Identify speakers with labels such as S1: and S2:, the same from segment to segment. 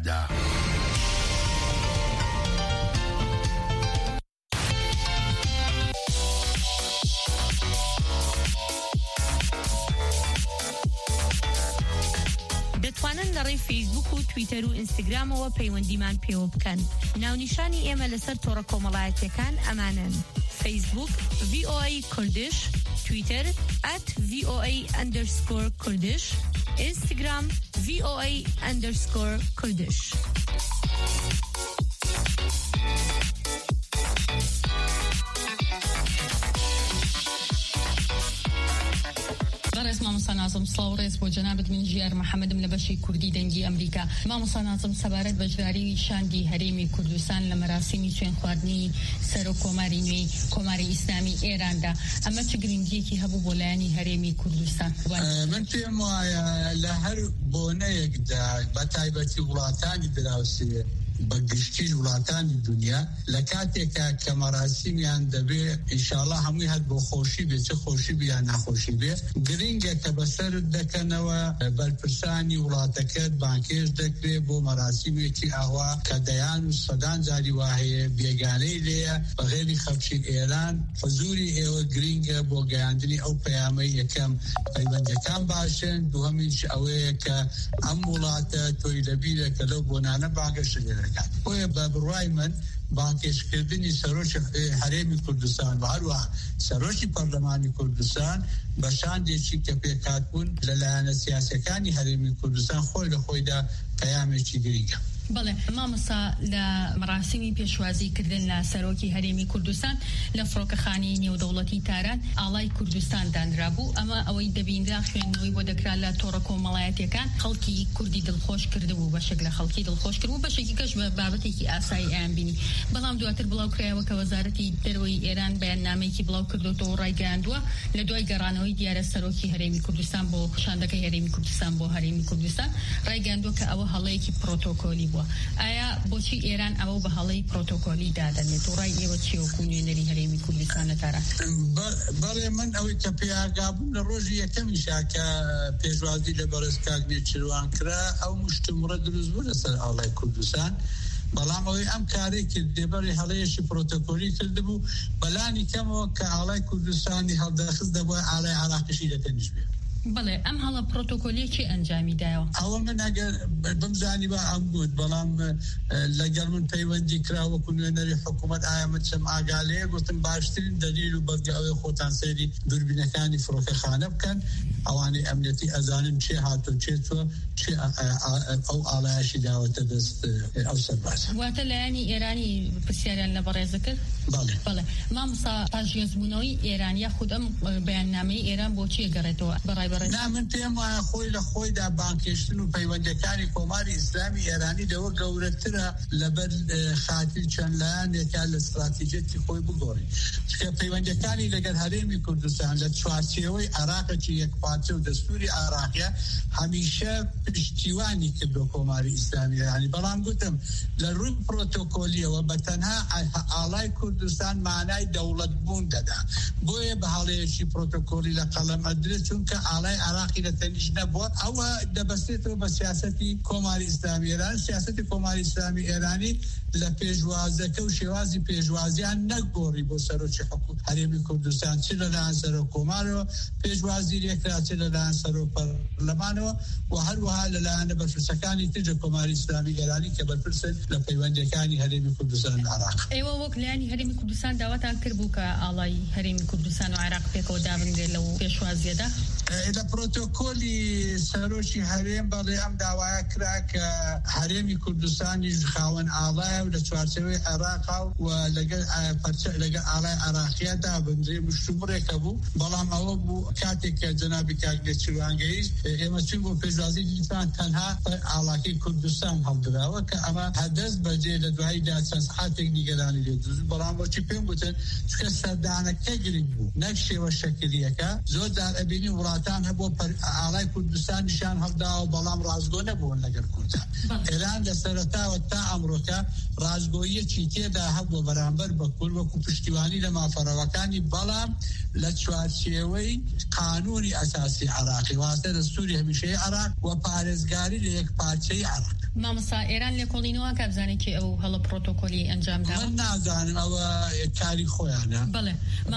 S1: Canada.
S2: دەتوانن لەڕێی فیسبوک و تویتەر و ئینستاگرام و پەیوەندیمان پێوە بکەن. ناونیشانی ئێمە لەسەر تۆڕە کۆمەڵایەتیەکان ئەمانن: فیسبوک VOA کوردش، تویتر @VOA_Kurdish، اینستاگرام VOA_Kurdish.
S3: مامۆستا نازم سڵاو ڕێز بۆ جەنابەت من ژیار محەممەدم لە بەشی کوردی دەنگی ئەمریکا. مامۆستا نازم سەبارەت بەشداری شاندی هەرێمی کوردستان لە مەراسیمی خوێن خواردنی سەر و کۆماری نوێی کۆماری ئیسلامی ئێراندا، ئەمە چ گرنگیەکی هەبوو بۆ لایەنی هەرێمی کوردستان؟
S4: من پێم وایە لە هەر بۆنەیەکدا بە تایبەتی وڵاتانی دراوسێ بە گشتی وڵاتانی دنیا لە کاتێکا کە مەراسیمیان دەبێ ئینشاڵڵا هەمووی هەر بۆ خۆشی بێ، چه خۆشی بێ یان ناخۆشی بێ، گرنگە کە بەسەر دەکەنەوە بەرپرسانی وڵاتەکەت بانکێش دەکرێت بۆ مەراسیمێکی ئاوا کە دەیان و سەدان جاری وهەیە بێگانەی لێیە بەغێری خەڵکی ئێران. حزوری ئێوە گرنگە بۆ گەیاندنی ئەو پەیامەی یەکەم پەیوەندەکان باشن، دووهەمیش ئەوەیە کە ئەم وڵاتە تۆی لەبیرە کە لەو بۆنانە بانگەشت لێرە بۆیە بە بڕوای من بانکێشکردنی سەرۆکی هەرێمی کوردستان و هەروەها سەرۆکی پەرلەمانی کوردستان بە شاندێکی کە پێکاتبوون لەلایەنە سیاسەکانی هەرێمی کوردستان خۆی لە خۆیدا پەیامێکی گرنگە.
S3: بەڵێ مامۆستا لە مەراسیمی پێشوازیکردن لە سەرۆکی هەرێمی کوردستان لە فڕۆکەخانەی نێودەوڵەتی تاران ئاڵای کوردستان دانرا بوو. ئەمە ئەوەی دەبینرا خوێندنەوەی بۆ دەکرا لە تۆڕە کۆمەڵایەتیەکان خەڵکی کوردی دڵخۆش کردبوو، بەشێک لە خەڵکی دڵخۆش کردبوو، بەشێکی کەش بە بابەتێکی ئاسایی ئەیان بینی. بەڵام دواتر بڵاو کرایەوە کە وەزارەتی دەرەوەی ئێران بەیاننامەیەکی بڵاو کردوتەوە و ڕایگەیاندووە لە دوای گەڕانەوەی دیارە سەرۆکی هەرێمی کوردستان بۆ شاندەکەی هەرێمی کوردستان بۆ هەرێمی کوردستان ڕایگەیاندووە کە ئەوە هەڵەیەکی پرۆتۆکۆلی بووە. ئایا بۆچی ئێران ئەوە بە هەڵەی پرۆتۆکۆلی دادەنێت و ڕای ئێوە چیە وەکو نوێنەری هەرێمی کوردستان لە تاران؟
S4: بەڵێ من ئەوەی کە پێیاگابووم لە ڕۆژی یەکەمیشا کە پێشوازی لە بەڕێز کاک نێچیروان کرا ئەو مشتمڕە دروست بوو لەسەر ئاڵای کوردستان، بەڵام ئەوەی ئەم کارێک کرد دێبەری هەڵەیەشی پرۆتۆکۆلی کردبوو بەلانی کەمەوە کە ئاڵای کوردستانی هەڵدەخست دەبووە ئاڵای عراقیشی دەتەنیش بێ.
S3: بەڵێ ئەم هەڵە پرۆتۆکۆلیەکی ئەنجامی دایەوە؟
S4: ئەوە من ئەگەر بمزانی بە ئەم گوت، بەڵام لەگەڵ من پەیوەندی کراوەکو نوێنەری حکوومەت ئایا من چەم ئاگالەیە گوتم باشترین دەلیل و بەڵگە ئەوەی خۆتان سەیری دووربینەکانی فڕۆکەخانە بکەن، ئەوانەی ئەمنیەتی ئەزانن چێ هاتو چێتوە چێ ئەو ئاڵایەشی داوەتە دەست ئەو سەربازە.
S3: واتە لایەنی ئێرانی پرسیاریان لە بەڕێزە کرد؟ بەڵێ. مامۆستا پاژێزبوونەوەی ئێران یاخود ئەم بەیاننامەی ئێران بۆچی گەڕێتەوە بەڕای
S4: نا من پێم وایە خۆی لە خۆیدا بانکێشتن و پەیوەندەکانی کۆماری ئیسلامی ئێرانی لەوە گەورەترە لەبەر خاتری چەند لایەنێکا لە استراتیجەتی خۆی بگۆڕی. چکە پەیوەندەکانی لەگەر هەرێمی کوردستان لە چوارچێوەی عراقێکی یەکپارچە و دەستوری عراقیە هەمیشە پشتیوانی کردو کۆماری ئیسلامی ئێرانی، بەڵام گوتم لە ڕووی پرۆتۆکۆلیەوە بە تەنها ئاڵای کوردستان مانای دەوڵەت بوون دەدا، بۆیە بە هەڵەیەکی پرۆتۆکۆلی لە قەڵەم ئەدرێت چونکە ئاڵای عراقی دەتەنیش نەبووە. ئەوە دەبەستێتەوە بە سیاسەتی کۆماری ئیسلامی ئێران. سیاسەتی کۆماری ئیسلامی ئێرانی لە پێشوازەکە و شێوازی پێشوازیان نەگۆڕی بۆ سەرۆکی حکومەت هەرێمی کوردستان، چ لەلایەن سەرۆک کۆمارەوە پێشوازی لێکرا، چ لەلایەن سەرۆک پەرلەمانەوە و هەروەها لەلایەنە بەرپرسەکانی ترجە کۆماری ئیسلامی ئێرانی کە بەرپرسن لە پەیوەندەکانی هەرێمی کوردستان و عراق.
S3: ئێوە وەک لایەنی هەرێمی کوردستان داواتان کرد بوو کە ئاڵای هەرێمی کوردستان و عراق پێکەوە دابنرێت لەو پێشوازیەدا؟
S4: لە پرۆتۆکۆلی سەرۆکی هەرێم بەڵێ ئەم داوایە کرا کە هەرێمی کوردستانی خاوەن ئاڵایە و لە چوارچێوەی عێراقا و لەگەڵ ئاڵای عراقیەدا بنرێ مشتومڕێکە بوو، بەڵام ئەوە بوو کاتێک کە جەنابی کاک نێچیروان گەیشت ئێمە چون بۆ پێشوازی دیسان تەنها ئاڵاکەی کوردستان هەڵدراوە کە ئەمە هەدەست بەجێ لە دواییدا چەند سەعاتێک نیگەرانی لێ دروست، بەڵام بۆچی پێم گوتن چکە سەردانەکە گرنگ بوو نەک شێوە شەکلیەکە. زۆر جار ئەبینی وڵاتان هەبوو ئاڵای کوردستانیشان هەڵداوە بەڵام ڕازگۆ نەبوون لەگەر کوردستان. ئێران لە سەرەتاوە تا ئەمڕۆکە ڕازگۆیەکی تێدا هەبوو بەرامبەر بە کورد وەکو پشتیوانی لە مافەڕەوەکانی، بەڵام لە چوارچێوەی قانونی ئەساسی عراقی واسطە دەستوری هەمیشەی عراق و پارێزگاری لە یەک پارچەی عراق.
S3: مامۆستا ئێران لە کۆڵینەوە کابزانێت کە ئەو هەڵە پرۆتۆکۆلی ئەنجام دا
S4: من نازانم ئەوە کاری خۆیانە
S3: بەڵێ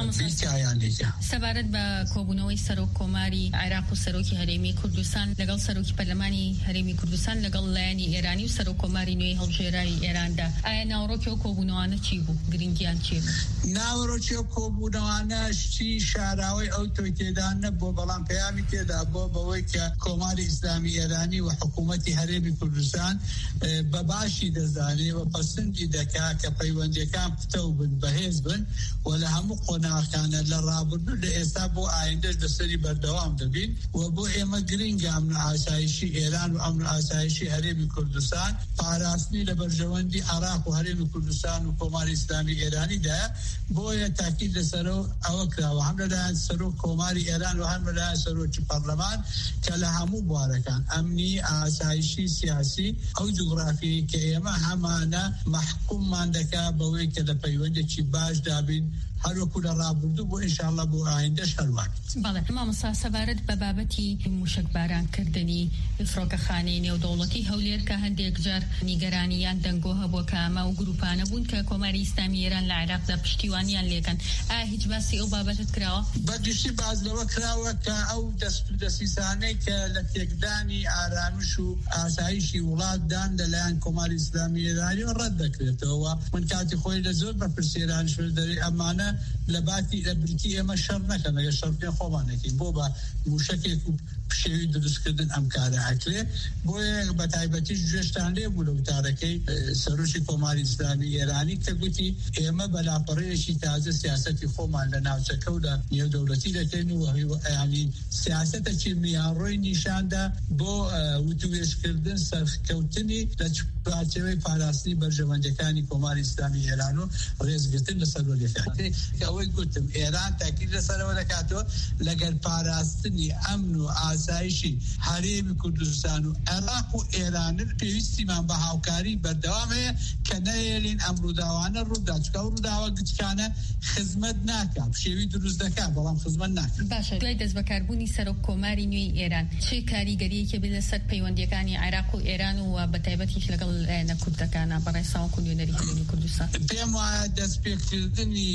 S3: مامۆستا سەبارەت بە کۆبوونەوەی سەرۆک کۆماری عێراق و سەرۆکی هەرێمی کوردستان لەگەڵ سەرۆکی پەرلەمانی هەرێمی کوردستان لەگەڵ لایەنی ئێرانی و سەرۆک کۆماری نوێی هەڵبژێرایی ئێراندا ئایا ناوەڕۆکی ئەو کۆبوونەوانە چی بوو گرنگیان چی بوو؟
S4: ناوەڕۆکی ئەو کۆبوونەوانە شتی شاراوەی ئەو تۆی تێدا نەبووە بەڵام پەیامی تێدا بووە بەوەی کە کۆماری ئیسلامی ئێرانی و حکوومەتی هەرێمی کوردستان بە باشی دەزانێ و پەسەندی دەکا کە پەیوەندیەکان پتە بن بەهێز بن و لە هەموو قۆناغەکانە لە ڕابردوو لە ئێستا بۆ ئایندەش دەسەری بەردەوام دەبین و بۆ ئێمە گرنگە ئەمن و ئاسایشی ئێران و ئەمن و ئاسایشی هەرێمی کوردستان پاراستنی لە بەرژەوەندی عێراق و هەرێمی کوردستان و کۆماری ئیسلامی ئێرانیدا بۆیە تاکید لەسەر ئەوە کراوە هەم لەلایەن سەرۆک کۆماری ئێران و هەم لەلایەن سەرۆکی پەرلەمان کە لە هەموو بوارەکان ئەمنی ئاسایشی سیاسی ئەو جوغرافیایی کە ئێمە هەمانە محکوممان دەکا بەوەی کە لە پەیوەندێکی باش دابین هەروەکو لە ڕابردوو بۆ ئینشاءالله بۆ ئایندەش هەروان.
S3: بەڵێ مامۆستا سەبارەت بە بابەتی موشکبارانکردنی فڕۆکەخانەی نێودەوڵەتی هەولێر کە هەندێک جار نیگەرانیان دەنگۆ هەبووە کە ئەمە و گروپانە بوون کە کۆماری ئیسلامی ئێران لە عێراقدا پشتیوانیان لێکەن ئایا هیچ باسی ئەو بابەتت کراوە؟
S4: بەگشتی باز لەوە کراوە کە ئەو دەسیسانەی کە لە تێکدانی ئارامش و ئاسایشی وڵاتدان لەلایەن کۆماری ئیسلامی ئێرانی ڕەت دەکرێتەوە من کاتی خۆی لە زۆر بەپرسیێرانش دەری ئەمانە لە باتی لە بریتی ئێمە شەڕ نەکەن ئەگە شەڕ خۆمانەکەین بۆ بە موشکێک و پشێوی دروستکردن ئەم کارە ئەکرێ بۆیە بە تایبەتیش گوێشتان لێ بوو لە وتارەکەی سەرۆکی کۆماری ئیسلامی ئێرانی کە گوتی ئێمە بەلاپەڕەیەکی تازە سیاسەتی خۆمان لە ناوچەکە و لە نێودەوڵەتی دەکەین و ینی سیاسەتێکی میانڕۆی نیشاندا بۆ وتوێشکردن سەرکەوتنی لە پارچەوەی پاراستنی بەرژەوەندەکانی کۆماری ئیسلامی ئێران و ڕێزگرتن لە سەرۆریەکان ئەوەی گوتم ئێران تاکید لەسەرەوە دەکاتەوە لەگەر پاراستنی ئەمن و ئاسایشی هەرێمی کوردستان و عێراق و ئێران پێویستیمان بە هاوکاری بەردەوام هەیە کە نەهێڵین ئەم ڕووداوانە ڕوودا چکە ئەو ڕووداوە گچکانە خزمەت ناکات پشێوی دروست دەکات بەڵام خزمەت ناکات.
S3: باشە دوای دەست بەکاربوونی سەرۆک کۆماری نوێی ئێران چه کاریگەریەکی بێت لەسەر پەیوەندیەکانی عێراق و ئێران و بەتایبەتیش لەگەڵ لایەنە کوردەکانە بەڕێ ساوەک و نوێنەری هەرێمی کوردستان؟
S4: پێم وایە دەستپێکردنی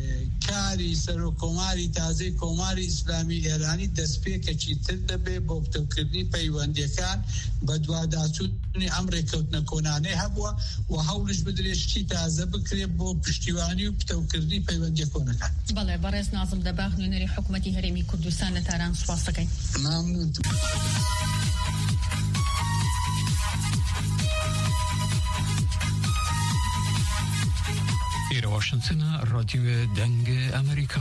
S4: کاری سەرۆک کۆماری تازەی کۆماری ئیسلامی ئێرانی دەستپێکێکی تر دەبێ بۆ پتەوکردنی پەیوەندیەکان بە دوواداچوونی ئەم ڕێکەوتنە کۆنانەی هەبووە و هەوڵش بدرێشتی تازە بکرێت بۆ پشتیوانی و پتەوکردنی پەیوەندیە کۆنەکان.
S3: بەڵێ بەڕێز نازم دەباغ نوێنەری حکوومەتی هەرێمی کوردستان لە تاران سوپاس دەکەین.
S4: ممنون.
S1: إلى واشنطن راديو دنگ أمريكا.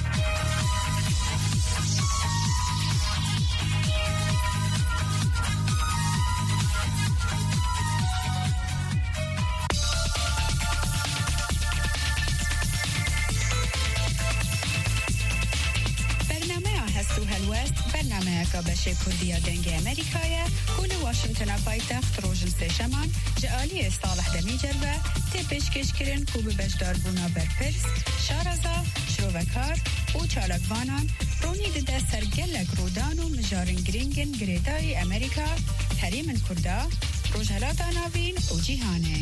S5: بەشێ کوردیە دەنگی ئەمریکایە و لە واشنگتنە پایتەخت ڕۆژن سێشەمان جە ئالیە ساڵح دەمیجەربە تێ پێشکەشکردن و بە بەشداربوونا بەرپرس شارەزا شرۆڤەکار و چالاکوانان ڕوونی دەدە سەرگەلەک ڕوودان و مژارن گرنگن گرێدایی ئەمریکا هەرێمن کووردا ڕۆژهەلاتا ناوین و جیهانێ.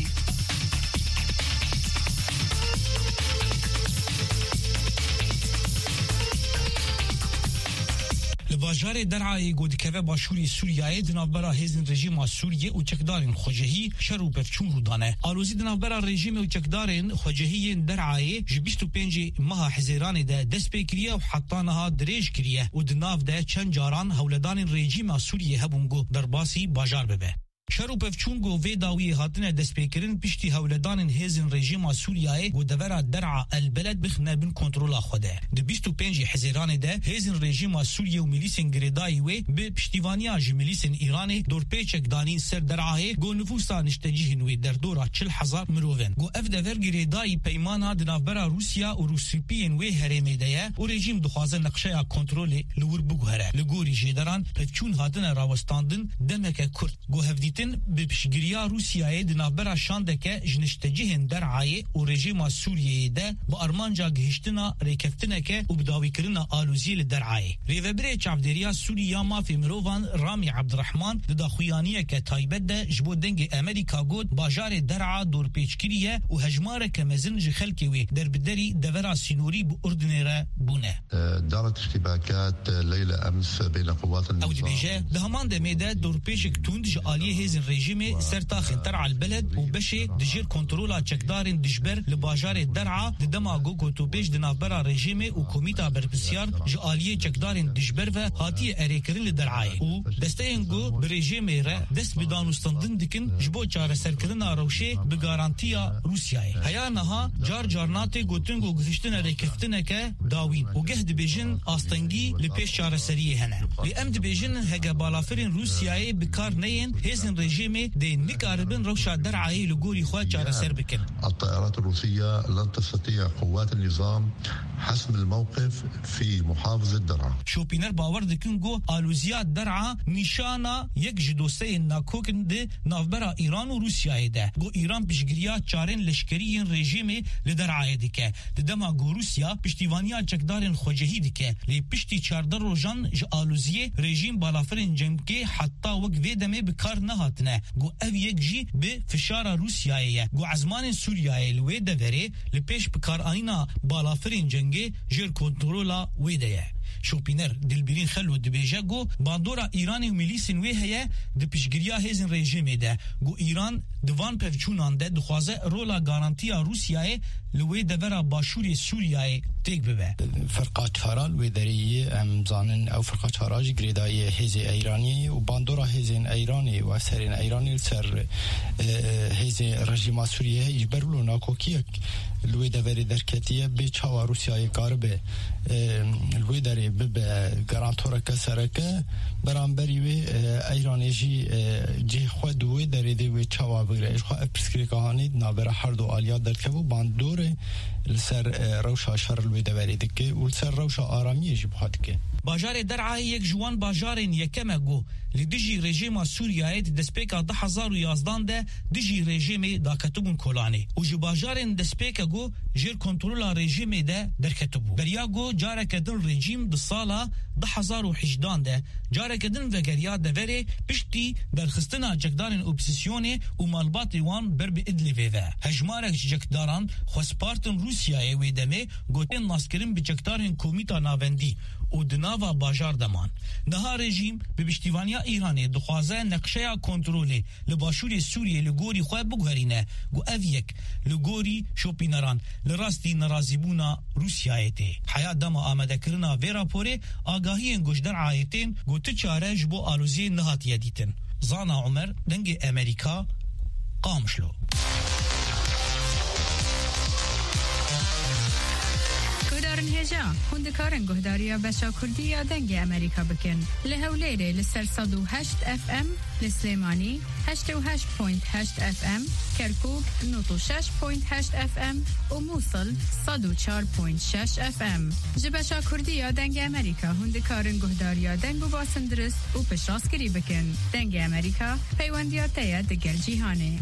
S6: باجار درعای گودکوه باشوری سوریه دنابرا هزین رژیم سوریه و چکدارین خوجهی شر و پفچون رودانه آروزی دنابرا رژیم و چکدارین خوجهی درعای جبیست و پنج ماه حزیران ده دست بکریه و حتانها دریج کریه و دناف ده چند جاران هولدان رژیم سوریه هبونگو در باسی باجار ببه. شرو پفچونگو و داوی هاتنه دسپیکرین پشتی هولدان هزین رژیم سوریه و دورا درع البلد بخنه بین کنترول خوده. د 25 حزیران ده هزین رژیم سوریه و میلیسین گریدای و به پشتیوانی میلیسین ایران دور پیچک دانین سر درعه گو نفوسا نشتجیهن و در دورا 40,000 مروون. گو اف دور گریدای پیمانا دنافبرا روسیا و روسیپین و هرمی ده و رژیم دخوازه نقشه کنترل لور بگوهره. لگوری جیدران پفچون هاتنه راوستاندن دمک کرد. گو هفدی دیتن به پشگیریا روسیای دنابرا شاندکه جنشتجهن درعای و رژیم سوریه ده با ارمانجا گهشتنا ریکفتنکه و بداوی کرنا آلوزی لدرعای. ریوبری چافدریا سوریا مافی مروان رامی عبدالرحمن داخویانیه که تایبت ده جبو دنگ امریکا گود باجار درعا دور پیچکریه و هجماره که مزن جخلکوی در بدری دورا سینوری بو اردنیره بونه.
S7: دارت اشتباكات ليلة أمس بين قوات النظام.
S6: أو دبيجة دهمان دميدا دور بيشك توندج آلية هزن ريجيمي سرتاخن ترعى البلد وبشي دجير كنترولا تشكدارن دجبر لباجار درعا ددما جوكو توبيش دنافبرا ريجيمي وكوميتا بربسيار جآلية تشكدارن دجبر و هاتية أريكرين لدرعاي و دستينجو بريجيمي را دست بدانوستندن دكن جبو چاره سركرنا روشي بغارانتيا روسياي. هيا نها جار جارناتي گوتنگو گزشتن ريكفتنكه داوين و گهد بيجن آستنگی لپیش چاره سریه هنه. لی ام دبیجن هگه بالافرین روسیای بکار نین هزن رژیمی دی نکاربن روشا درعایی لگوری خواه چاره سر بکن.
S7: الطائرات الروسية لن تستطيع قوات النظام حسم الموقف في محافظة درعا.
S6: شوپینر باور دکن گو آلوزیات درعا نشانا یک جدوسه ناکوکن ده نافبرا ایران و روسیای ده. گو ایران پیشگیریات چارن لشکریین رژیمی لدرعای دکه. ددما گو روسیا پشتیوانیات چکدارن خوجهی دکه. لی پشتی 14 روزان ج آلوزیه رژیم بالافرین جنگی حتی وقت ویدمه بکار نهاتنه. گو او یک جی به فشار روسیایه. گو عزمان سوریای لوی دوره لپیش بکار آینا بالافرین جنگی جر کنترولا ویدهه. شوپینر دلبرین خلو دبیجه گو باندورا ایرانی و میلیسین وی هیه ده پیشگیریا هزن رژیمه ده. گو ایران دوان پفچونان ده دخوازه رولا گارانتیا روسیای لوی دورا باشوری سوریای تیک ببه.
S8: فرقات فرال ویدریه امزانن او فرقات فراج گریدای هزی ایرانی و باندورا هزین ایرانی و سرین ایرانی سر هزی رژیم سوریه ایجبرلو ناکوکیک لوی دوری درکتیه به چاوا روسیای کاربه لوی دری به گارانتورا کسرکه برانبری و ایرانی جی خود دوی دری دوی چاوا بگره اشخوا اپسکری کهانی نابرا هر دو آلیات درکه و باندور لسر روشا شر لوی دوری دکه و لسر روشا آرامی جی بخواد که
S6: باجار درعای یک جوان باجارین یکمه گو لدیجی رژیم سوریای دسپیکا 2011 ده دیجی رژیم دا کتبون کولانی و جو باجارین دسپیکا گو جیر کنترولا رژیم ده در کتبو بریا گو جاره کدن رژیم ده سالا 2018 ده جاره کدن وگریا دوره پشتی در خستنا جکدارین اپسیسیونه و مالبات وان بر به ادلیوه ده هجمارک جکداران خواسپارتن روسیای ویدمه گوتن ناسکرین بجکدارین کومیتا ناوندی و دناوا باجار دمان. نها رژیم به پشتیوانیا ایرانی دخوازه نقشه کنترولی لباشوری سوریه لگوری خواه بگوهرینه گو او یک لگوری شوپینران لراستی نرازیبونا روسیایتی. حیات دما آمده کرنا وی راپوره آگاهی انگوش در آیتین گو تچاره جبو آلوزی نهاتیه دیتن. زانا عمر دنگ امریکا قامشلو.
S5: هجا هندکارن گهداریا بشا کردی یا دنگ امریکا بکن لهولیره لسر 108 اف ام لسلیمانی 88.8 اف ام کرکوک 96.8 اف ام و موصل 104.6 اف ام جبشا کردی یا دنگ امریکا هندکارن گهداریا دنگ و باسندرس و پشراسکری بکن دنگ امریکا پیوندیاتیه دگر جیهانه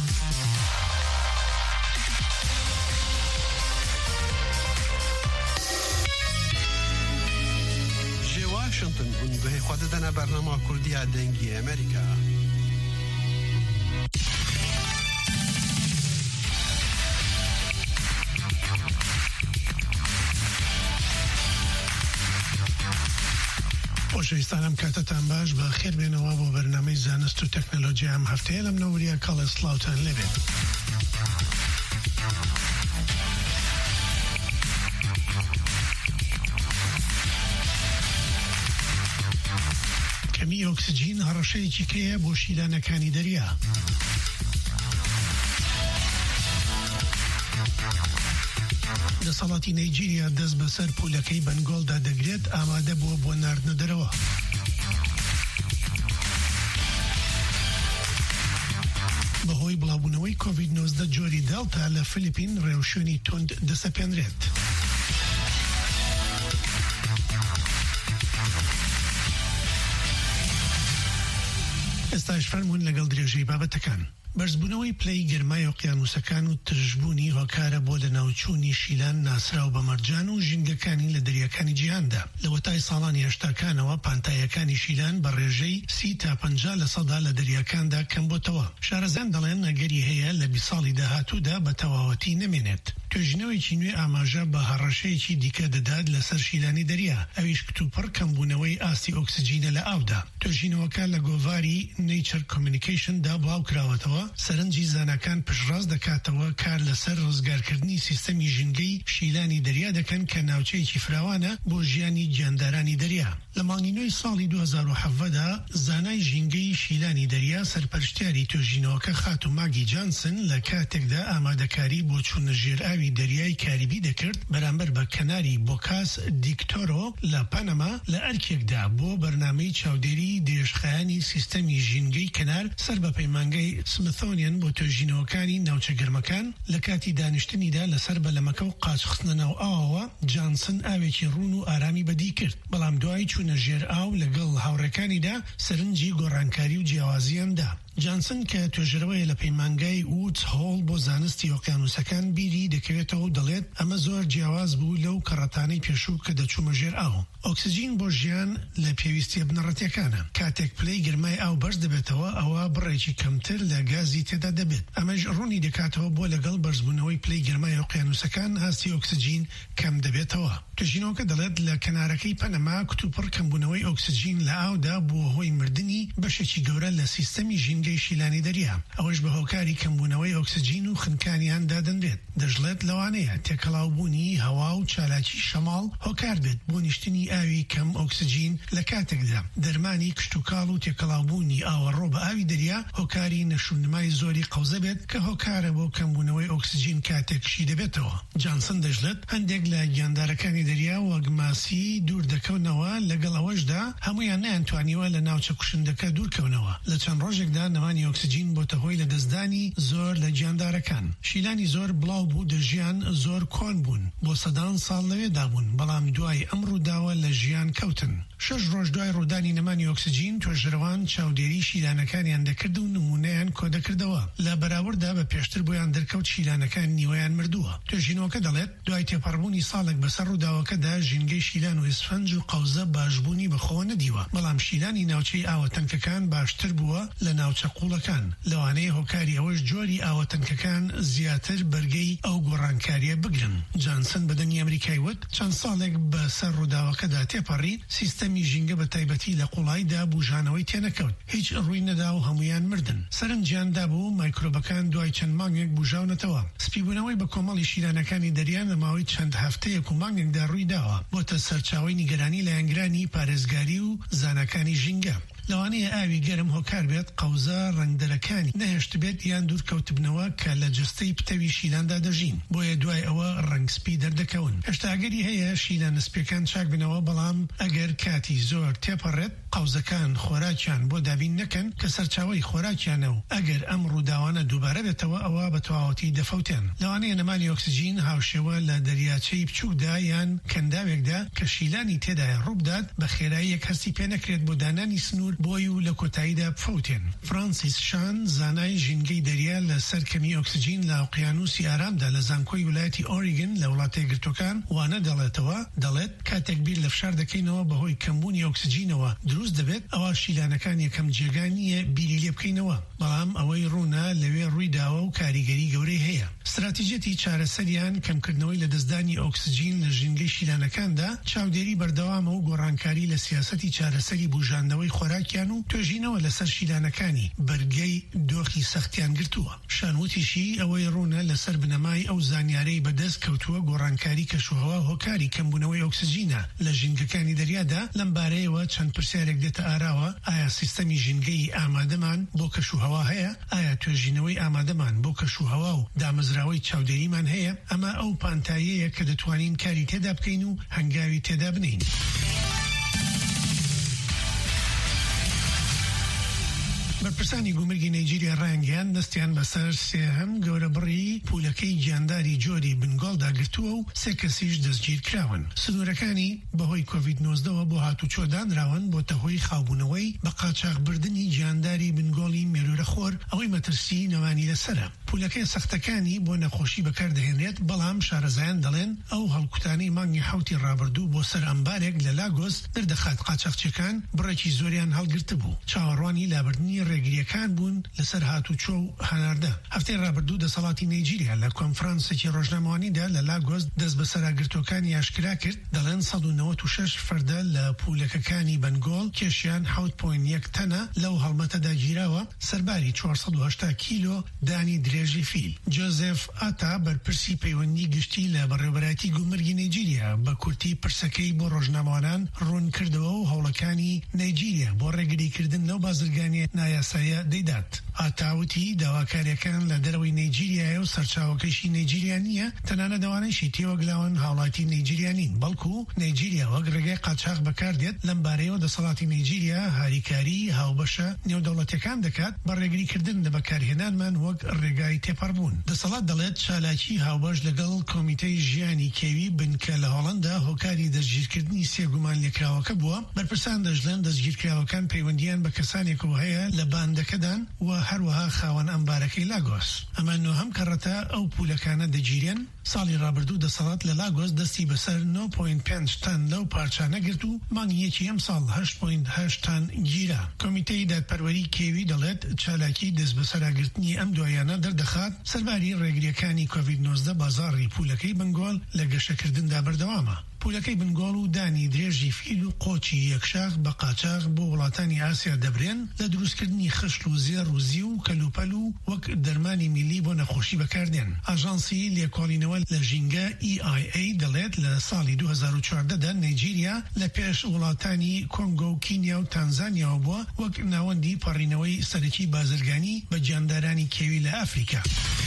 S9: واشنطن به خود دنا برنامه کردی دنگی امریکا
S10: خۆشەویستانم کاتتان باش بە خێر بێنەوە بۆ بەرنامەی زانست و تەکنۆلۆژیا ئەم هەفتەیە لەم نەوریە کاڵە سلااوتان لەبێت. کەمی ئۆکسجین هەڕەشەیەکی کەیە بۆ شیلانەکانی دەریا. دەسەڵاتی نایجیریا دەست بەسەر پولەکەی بەنگۆڵدا دەگرێت ئامادە بووە بۆ ناردنە دەرەوە. بەهۆی بڵاوبوونەوەی کۆڤید-19 جۆری دەڵتا لە فلیپین ڕێوشوێنی توند دەسەپێنرێت. ئێستاش فەرمونون لەگەڵ درێژەی بابەتەکان. بەرزبوونەوەی پلەی گەرمای ئۆقیانوسەکان و ترژبوونی هۆکارە بۆ لە ناوچوونی شیلان ناسراو بە مەرجان و ژینگەکانی لە دەریاکانی جیهاندا. لە وەتای ساڵانی هێشتاکانەوە پانتایەکانی شیلان بە ڕێژەی 30 تا 50% لە دەریاکاندا کەم بۆتەوە. شارەزان دەڵێن ئەگەری هەیە لە 20 ساڵی داهاتوودا بە تەواوەتی نەمێنێت. توێژینەوەیکی نوێ ئاماژە بە هەڕەشەیەکی دیکە دەدات لەسەر شیلانی دەریا، ئەویش کتوپڕ کەمبوونەوەی ئاستی ئۆکسجینە لە ئاودا. توێژینەوەکە لە گۆڤاری نیچر کۆمیونیکیشندا بڵاو کراوەتەوە، سەرنجی زانەکان پشتڕاست دەکاتەوە کار لەسەر ڕزگارکردنی سیستەمی ژینگەی شیلانی دەریا دەکەن کە ناوچەیەکی فراوانە بۆ ژیانی گیاندارانی دەریا. لە مانگینەوەی ساڵی 2017دا زانای ژینگەی شیلانی دەریا سەرپەرشتیاری توێژینەوەکە خات و ماگی جانسن لە کاتێکدا ئامادەکاری بۆ چوونە ژێر ئاوی دەریای کاریبی دەکرد بەرامبەر بە کەناری بۆکاس دیکتۆرۆ لە پانەما لە ئەرکێکدا بۆ بەرنامەی چاودێری درێژخایانی سیستەمی ژینگەی کەنار سەر بە پەیمانگەی سمثۆنیان بۆ توێژینەوەکانی ناوچە گەرمەکان. لە کاتی دانیشتنیدا لەسەر بەلەمەکە و قاچخستنە ناو ئاوەوە جانسن ئاوێکی ڕوون و ئارامی بەدی کرد، بەڵام دوای چوونە ژێر ئاو لەگەڵ هاوڕێکانیدا سەرنجی گۆڕانکاری و جیاوازیاندا. جانسن کە توێژەرەوەیە لە پەیمانگای وودز هۆڵ بۆ زانستی ئۆقیانوسەکان بیری دەکەوێتەوە و دەڵێت ئەمە زۆر جیاواز بوو لەو کەڕەتانەی پێشوو کە دەچوومە ژێر ئاو. ئۆکسجین بۆ ژیان لە پێویستیە بنەڕەتیەکانە. کاتێک پلەی گرمای ئاو بەرز دەبێتەوە ئەوە بڕێکی کەمتر لە گازی تێدا دەبێت. ئەمەش ڕوونی دەکاتەوە بۆ لەگەڵ بەرزبوونەوەی پلەی گرمای ئۆقیانوسەکان هاستی ئۆکسجین کەم دەبێتەوە. توێژینەوەکە دەڵێت لە کەنارەکەی پەنەما کتوپڕ کەمبوونەوەی ئۆکسجین لە ئاودا بووە هۆی مردنی بەشێکی گەورە لە سیستەمی ژینگەی شیلانی دەریا. ئەوەش بە هۆکاری کەمبوونەوەی ئۆکسجین و خنکانیاندا دەنرێت. دەژڵێت لەوانەیە تێکەڵاوبوونی هەوا و چالاکی شەماڵ هۆکار بێت بۆ نیشتنی ئاوی کەم ئۆکسجین لە کاتێکدا دەرمانی کشتوکاڵ و تێکەڵاوبوونی ئاوەڕۆ بە ئاوی دەریا هۆکاری نەشونمای زۆری قەوزە بێت کە هۆکارە بۆ کەمبوونەوەی ئۆکسجین کاتێکشی دەبێتەوە. جانسن دەژڵێت هەندێک لە گیاندارەکانی دەریا وەگماسی دوور دەکەونەوە، لەگەڵ ئەوەشدا هەمویان نەیانتوانیوە لە ناوچە کوشندەکە دوورکەونەوە. لە چەند ڕۆژێکدا نەمانی ئۆکسجین بۆتە هۆی لە دەستدانی زۆر لە گیاندارەکان. شیلانی زۆر بڵاو بوو، دەژیان زۆر کۆن بوون، بۆ سەدان ساڵ لەوێدا بوون، بەڵام دوای ئەم ڕووداوە لە ژیان کەوتن. 6 ڕۆژ دوای ڕوودانی نەمانی ئۆکسجین توێژەرەوان چاودێری شیلانەکانیان دەکرد و نمونەیان کۆ دەکردەوە. لە بەراوردا بە پێشتر بۆیان دەرکەوت شیلانەکان نیوەیان مردووە. توێژینەوەکە دەڵێت دوای تێپەڕبوونی ساڵێک بەسەر ڕووداوەکەدا ژینگەی شیلان و ئیسفەنج و قەوزە باشبوونی بەخۆوە نەدیوە، بەڵام شیلانی ناوچەی ئاوەتەنکەکان باشتر بووە لە ناوچە قوڵەکان. لەوانەیە هۆکاری ئەوەش جۆری ئاوەتەنکەکان زیاتر بەرگەی ئەو گۆڕانکاریە بگرن. جانسن بەدەنی ئەمریکای وت چەند ساڵێک بەسەر ڕووداوەکەدا تێپەڕی سیستەمی ژینگە بە تایبەتی لە قوڵایدا بوژانەوەی تێنەکەوت، هیچ ڕووی نەدا و هەمویان مردن. سەرنجیاندا بوو مایکرۆبەکان دوای چەند مانگێک بوژاونەتەوە. سپیبوونەوەی بە کۆمەڵی شیلانەکانی دەریان لە ماوەی چەند هەفتەیەک و مانگێکدا ڕووی داوە، بۆتە سەرچاوەی نیگەرانی لە یانگرانی پارێزگاری و زانەکانی ژینگە. لەوانەیە ئاوی گەرم هۆکار بێت قەوزە ڕەنگدەرەکانی نەهێشت بێت یان دوورکەوتبنەوە کە لە جستەی پتەوی شیلاندا دەژین، بۆیە دوای ئەوە ڕەنگسپی دەردەکەون. هێشتاگەری هەیە شیلان سپیەکان چاک بنەوە، بەڵام ئەگەر کاتی زۆر تێپەڕێت قەوزەکان خۆراکیان بۆ دابین نەکەن کە سەرچاوەی خۆراکیانە و ئەگەر ئەم ڕووداوانە دووبارە بێتەوە ئەوە بە تەواوەتی دەفەوتێن. لەوانەیە نەمانی ئۆکسجین هاوشێوە لە دەریاچەی بچووکدا یان کەنداوێکدا کە شیلانی تێدایە ڕووبدات بە خێرایی هەستی پێ نەکرێت بۆ دانانی سنوور بۆی و لە کۆتاییدا بفەوتێن. فرانسیس شان زانای ژینگەی دەریا لە سەرکەمی ئۆکسجین لە ئۆقیانوسی ئارامدا لە زانکۆی ویلایەتی ئۆریگن لە وڵاتە یەکگرتوەکان وانە دەڵێت کاتێک بیر لە فشار دەکەینەوە بەهۆی کەمبوونی ئۆکسجینەوە دروست دەبێت، ئەوە شیلانەکان یەکەم جێگانیە بیری لێ بکەینەوە، بەڵام ئەوەی ڕوونە لەوێ ڕوویداوە و کاریگەری گەورەی هەیە. استراتیژەتی چارەسەریان کەمکردنەوەی لە دەستدانی ئۆکسجین لە ژینگەی شیلانەکاندا چاودێری بەردەوامە و گۆڕانکاری لە سیاسەتی چارەسەری بوژاندنەوەی خۆراکیان و توێژینەوە لەسەر شیلانەکانی بەرگەی دۆخی سەختیان گرتووە. شانوتیشی ئەوەی ڕوونە لەسەر بنەمای ئەو زانیارەی بەدەست کەوتووە گۆڕانکاری کەشوهەوا هۆکاری کەمبوونەوەی ئۆکسجینە لە ژینگەکانی دەریادا. لەم بارەیەوە چەند پرسیارێک دێتە ئاراوە: ئایا سیستەمی ژینگەی ئامادەمان بۆ کەشوهەوا هەیە؟ ئایا توێژینەوەی ئامادەمان بۆ کەشوهەوا و دامەزراوەی چاودێریمان هەیە؟ ئەمە ئەو پانتاییەیە کە دەتوانین کاری تێدا بکەین و هەنگاوی تێدا بنین. بەرپرسانی گومرگی نایجیریا ڕایانگەیان دەستیان بەسەر سێهەم گەورە بڕی پولەکەی گیانداری جۆری بنگۆڵدا گرتووە و سێ کەسیش دەستگیر کراون. سنوورەکانی بەهۆی کۆڤید-19 بۆ هاتوچۆ دانراون بۆتە هۆی خاوبوونەوەی بە قاچاغبردنی گیانداری بنگۆڵی مێرورەخۆر ئەوەی مەترسی نەوانی لەسرە. پولەکەی سەختەکانی بۆ نەخۆشی بەکاردەهێنرێت، بەڵام شارەزایان دەڵێن ئەو هەڵکوتانەی مانگی حوتی ڕابردوو بۆ سەر ئەمبارێک لە لاگۆس دەردەخات قاچاقچیەکان بڕێکی زۆریان هەڵگرتە بوو. چاوەڕوانی لابردنی ڕێگریەکان بوون لەسەر هاتوچۆ و هەناردە. هەفتەی ڕابردوو دەسەڵاتی نایجیریا لە کۆنفرانسێکی ڕۆژنامەوانیدا لە لاگۆس دەست بە سەراگرتوەکانی ئاشکرا کرد، دەڵێن 196 فەردە لە پولەکەکانی بنگۆڵ کێشیان 7.1 تەنە لەو هەڵمەتەدا گیراوە، سەرباری 480 کیلۆ دانی درێژی فیل. جۆزێف ئاتا بەرپرسی پەیوەندی گشتی لە بەڕێوەبەرایەتی گومرگی نایجیریا بە کورتی پرسەکەی بۆ ڕۆژنامەوانان ڕوون کردەوە و هەوڵەکانی نایجیریا بۆ ڕێگریکردن لەو بازرگانیە نایاسایە دەیدات. ئاتاوتی داواکاریەکان لە دەرەوەی نایجیریایە و سەرچاوەکەیشی نایجیریا نییە، تەنانە دەوانەیشی تێوەگلاون هاوڵاتی نایجیریانین، بەڵکو نایجیریا وەک ڕێگای قاچاق بەکاردێت. لەم بارەیەوە دەسەڵاتی نایجیریا هاریکاری هاوبەشە نێودەوڵەتیەکان دەکات بە ڕێگریکردن لە بەکارهێنانمان وەک ڕێگای تێپەڕبوون. دەسەڵات دەڵێت چالاکی هاوبەش لەگەڵ کۆمیتەی ژیانی کێوی بنکە لە هۆڵەندا هۆکاری دەستگیرکردنی سێ گومان لێکراوەکە بووە. بەرپرسان دەژڵێن دەستگیرکراوەکان پەیوەندیان بە کەسانێکەوە هەیە لە باندەکەدان و هەروەها خاوەن ئەمبارەکەی لاگۆس. ئەمە نۆهەم کەڕەتە ئەو پولەکانە دەگیرێن. ساڵی ڕابردوو دەسەڵات لە لاگۆس دەستی بەسەر 9.5 تەن لەو پارچانە گرت و مانگیەکی ئەم ساڵ 8.8 تەن گیرا. کۆمیتەی دادپەروەری کێوی دەڵێت چالاکی دەست بەسەراگرتنی ئەم دوایانە دەردەخات، سەرباری ڕێگریەکانی کۆڤید-19 بازاڕی پولەکەی بنگۆڵ لە گەشەکردندا بەردەوامە. پولەکەی بنگۆڵ و دانی درێژی فیل و قۆچی یەکشاخ بە قاچاق بۆ وڵاتانی ئاسیا دەبرێن لە دروستکردنی خشت و زێڕ و زی و کەلوپەل و وەک دەرمانی میلی بۆ نەخۆشی بەکاردێن. ئاژانسی لێکۆڵینەوە لە ژینگە EIA دەڵێت لە ساڵی 2014دا نایجیریا لە پێش وڵاتانی کۆنگۆ و کینیا و تانزانیاوە بووە وەک ناوەندی پەڕینەوەی سەرەکی بازرگانی بە گیاندارانی کێوی لە ئەفریقا.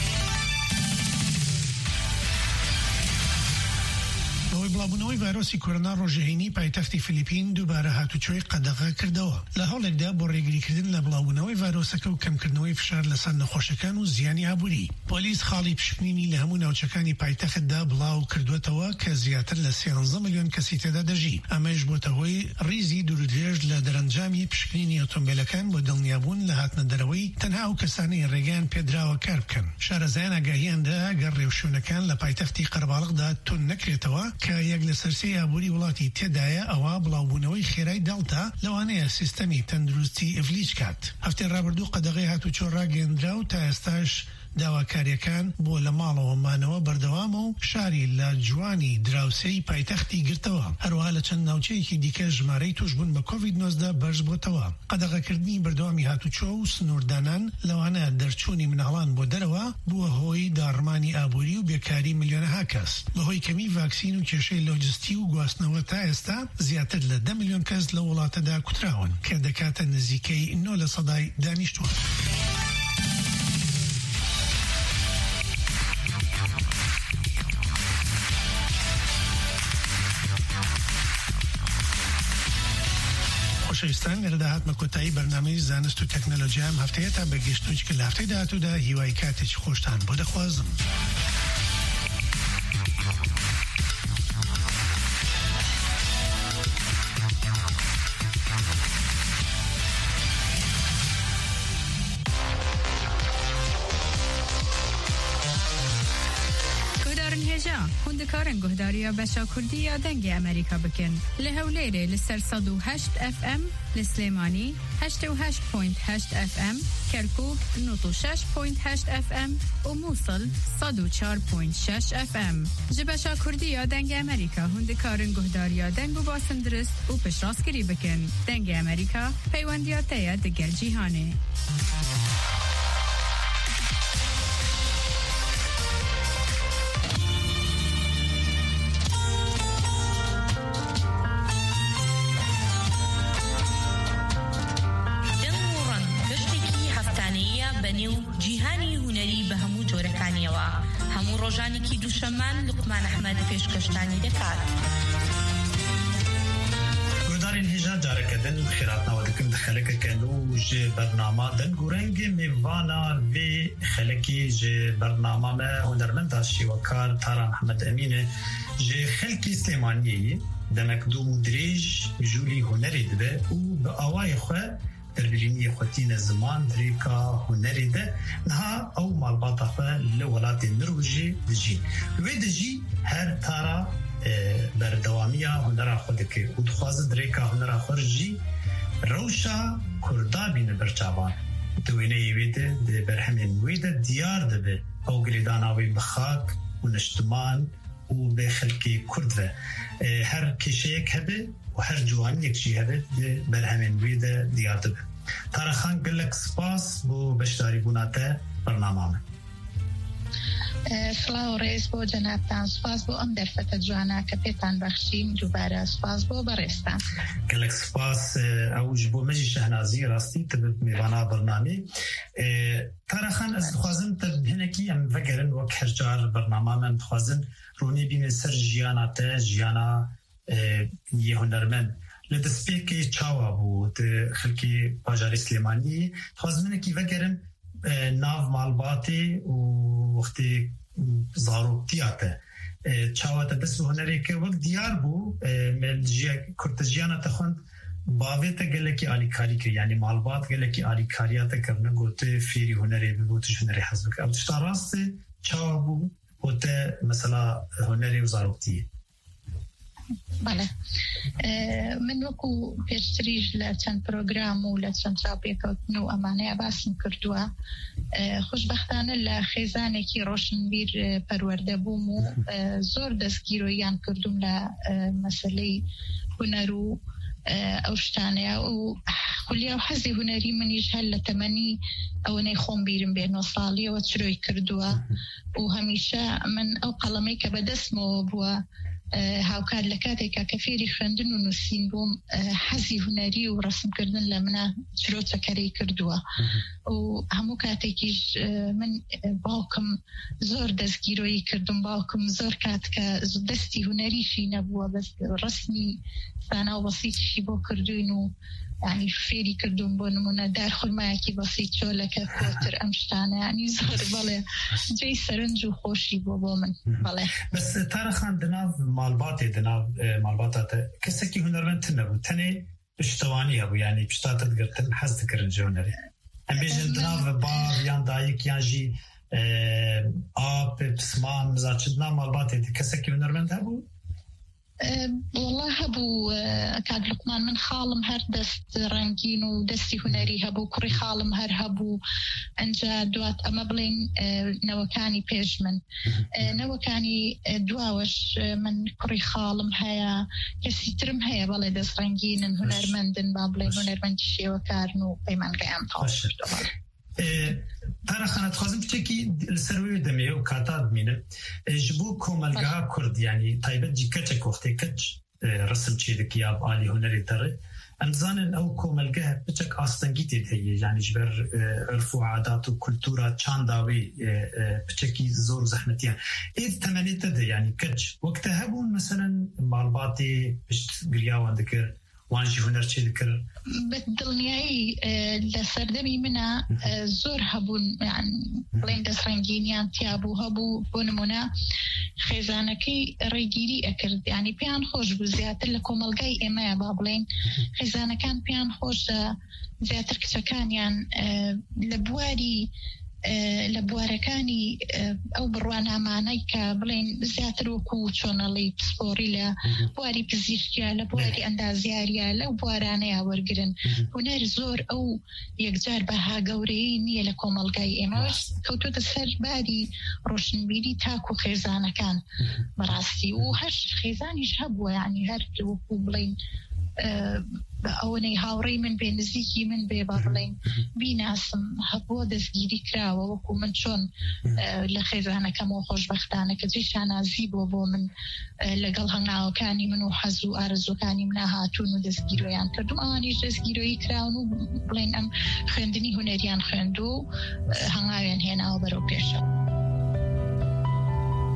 S10: بڵاوبوونەوەی ڤایرۆسی کۆرۆنا ڕۆژهێنی پایتەختی فیلیپین دووبارە هاتوچۆی قەدەغا کردەوە. لە هەوڵێکدا بۆ ڕێگریکردن لە بڵاوبوونەوەی ڤایرۆسەکە و کەمکردنەوەی فشار لەسەر نەخۆشەکان و زیانی ئابووری، پۆلیس خاڵی پشکنینی لە هەموو ناوچەکانی پایتەختدا بڵاو کردوێتەوە کە زیاتر لە 13 ملیۆن کەسی تێدا دەژی. ئەمەش بۆتە هۆی ڕیزی دوورودرێژ لە دەرەنجامی پشکنینی ئۆتۆمبیلەکان بۆ دڵنیابوون لە هاتنە دەرەوەی تەنها ئەو کەسانەی ڕێگەیان پێدراوە کار بکەن. شارەزایان ئاگاهیاندا گەڕ ڕێوشوێنەکان لە پایتەختی قەرباڵغدا تون نەکرێتەوە کە یەک لە سەرسەی ئابووری وڵاتی تێدایە. ئەوە بڵاوبوونەوەی خێرای دەڵتا لەوانەیە سیستەمی تەندروستی ئەڤلیج کات. هەفتەی ڕابردوو قەدەغەی هاتوچۆ ڕاگەیەندرا و تا ئێستاش داواکاریەکان بۆ لە ماڵەوە مانەوە بەردەوامە و شاری لە جوانی دراوسەی پایتەختی گرتەوە. هەروەها لە چەند ناوچەیەکی دیکە ژمارەی توشبوون بە کۆڤید-19 بەرز بۆتەوە. قەدەغەکردنی بەردەوامی هاتوچۆ و سنووردانان لەوانە دەرچوونی مناڵان بۆ دەرەوە بووە هۆی داڕمانی ئابووری و بێکاری ملیۆنەها کەس. بەهۆی کەمی ڤاکسین و کێشەی لۆجستی و گواستنەوە تا ئێستا زیاتر لە 10 ملیۆن کەس لە وڵاتەدا کوتراون کە دەکاتە نزیکەی 9% دانیشتووە. خۆشەویستان، لەرەدا هاتمە کۆتایی بەرنامەی زانست و تەکنۆلۆژیام هەفتەیە تا بەگەشتوچ کە لە هەفتەی داهاتوودا هیوای کاتێکی خۆشتان بۆ دەخوازم.
S5: هوندکارن گهداریا بەشا کوردی یا دەنگی ئەمریکا بکەن لە هەولێرێ لەسەر 108 FM، لە سلێمانی 88.8 FM، کەرکوک 96.8 FM و مووسڵ 104.6 FM. ji بەشا کوردی یا دەنگی ئەمریکا هوندکارن گهداریا دەنگ و باسن درست و پشتڕاستگیری بکەن. دەنگی ئەمریکا پەیوەندیاتەیە دەگەل جیهانێ.
S2: ڕۆژانێکی دووشەمان لوقمان ئەحمەد پێشکەشتانی دەکات.
S10: گۆدارین
S11: جا جارکدن خیراتنا ودکن خلک کنو ج برنامه دن گورنگ میوانا وی خلکی ج برنامه ما هنرمند داشتی وکار تارا محمد امینه ج خلکی سلیمانی دمکدوم دریج جولی هنری ده او به آوای خواه دربیرینی خوتین زمان دریکا هنری ده نها او مالباتا خواه لولات نروژی دجی وی دجی هر تارا بردوامیا هنر خودکه و دخواز دریکا هنر خورجی روشا کردا بین برچابان دوینه یویده ده برهمین ویده دیار ده به او گریداناوی بخاک و نشتمان و به خلقی کرد و هر کشه یک هبه و هر جوانی یک چی هبه ده برهمین ویده دیار ده به تارخان گلک سپاس بو بشداری بوناته برنامه
S12: سلااو ڕێز بۆ جەنابتان سپاس بۆ ئەم دەرفەتە جوانە کە پێتان بەخشیم دووبارە سپاس بۆ بەڕێستان
S11: گەلک سپاس ئەوش بۆ مەژی شەهنازی ڕاستی تبت میوانە بەرنامی تارەخان ئەس دخوازن هەنێکی ئەم ڤەگەرن وەک هەرجار بەرنامامە دخوازن ڕوونی بینێ سەر ژیاناتە ژیانە یە هونەرمەند لە دەستپێکی چاوا بوو خەڵکی باژاری سلێمانی دخوازمنێکی ڤەگەرن ناو مالباتی و وقتی زاروکتیاته چاواته دست هنری که وقت دیار بو کرتجیانا تخوند باویت گلکی آلیکاری که یعنی مالبات گلکی آلیکاریات کرنه گوته فیری هنری بگوتش هنری حزب که اوتشتا راست چاوا بو گوته مثلا هنری و زاروکتیه
S12: بله من وەکو پێشتریش لە چەند پرۆگرام و لە چەند چاوپێکەوتن و ئەمانەیە باسم کردووە خۆشبەختانە لە خێزانێکی ڕۆشنبیر پەروەردە بووم و زۆر دەستگیرۆیان کردوم لە مەسەلەی هونەر و ئەو شتانەیە و خولیا و حەزی هونەری منیش هەر لە تەمەنی ئەوەنەی خۆم بیرم بێ 9 ساڵیەوە چرۆی کردووە و هەمیشە من ئەو قەڵەمەی کە بەدەستمەوە بووە هاوکار لە کاتێکا کە فێری خوێندن و نووسین بووم حەزی هونەری و ڕەسمکردن لە منە چرۆچەکەرەی کردووە و هەموو کاتێکیش من باوکم زۆر دەستگیرۆیی کردم باوکم زۆر کاتکە دەستی هونەریشی نەبووە بەس ڕسمی سانە و بەسیتشی بۆ کردوین و يعني فيري كردون بونمونا دار خرمايكي بسيط شولك كوتر أمشتانا يعني زهر بالي جاي سرنجو خوشي بابا من بالي
S11: بس تارخان دناف مالباتي دناف مالباتات كسكي هنرمن تنبو تاني اشتواني أبو يعني بشتات تقرتن حز تكرنجو هنري أم بيجن دناف بار يان دايك يان جي آب بسمان مزاچدنا مالباتي كسكي هنرمن تنبو
S12: والله هبو كاد لقمان من خالم هر دست رنگين و دستي هنري هبو كري خالم هر هبو انجا دوات اما بلين نوكاني بيج من نوكاني دواوش من كري خالم هيا كسي ترم هيا بالي دست رنگين هنرمندن بابلين هنرمند شيوكارنو بيمان قيام طاوش
S11: تارخانت خوازم بچکی لسروی دمیه و کاتاد مینه جبو کوملگاه کرد یعنی تایبت جی کچک وقتی کچ رسم چیدک یاب آلی هنری تره انزانن او کوملگاه بچک آستنگیتی دیه یعنی جبر عرف و عادات و کلتورا چانداوی بچکی زور زحمتیان اید تمنیت ده یعنی کچ وقت هبون مثلا مالباتی بشت گریاوان دکر وانجي هنر چه ذكر
S12: بالدنياي لسردمي منا زور هبون يعني بلين دس رنگينيان تيابو هبو بونمونا خزانكي ريگيري اكرد يعني بيان خوش بو زيادر لكم الگاي اما بابلين خزانكان بيان خوش زيادر كتاكانيان لبواري لبوارەکانی ئەو بڕوانامانەی کە بڵێن زیاتر وەکو چۆنەڵی پسپۆری لە بواری پزیشکیە لە بواری ئەندازیاریە لەو بوارانەیە وەرگرن هونەر زۆر ئەو یەکجار بەها گەورەی نییە لە کۆمەڵگای ئێمەش کەوتوتە سەر باری ڕۆشنبیری تاک و خێزانەکان بەڕاستی و هەر خێزانیش هەبووە یعنی هەر وەکو بڵێن ئەوەی هاوڕێی من بێ نزیکی من بێ با بڵێن بیناسم هەبووە دەستگیری کراوە وەکو من چۆن لە خێزانەکەمەوە خۆشبەختانە کە جێ شانازی بۆ من لەگەڵ هەنگاوەکانی من و حەز و ئارەزوەکانی منە هاتوون و دەستگیرۆیان کردم ئەوانیش دەستگیرۆیی کراون و بڵێن ئەم خوێندنی هونەریان خوێند و هەنگاویان هێناوە بەرەو پێشەوە.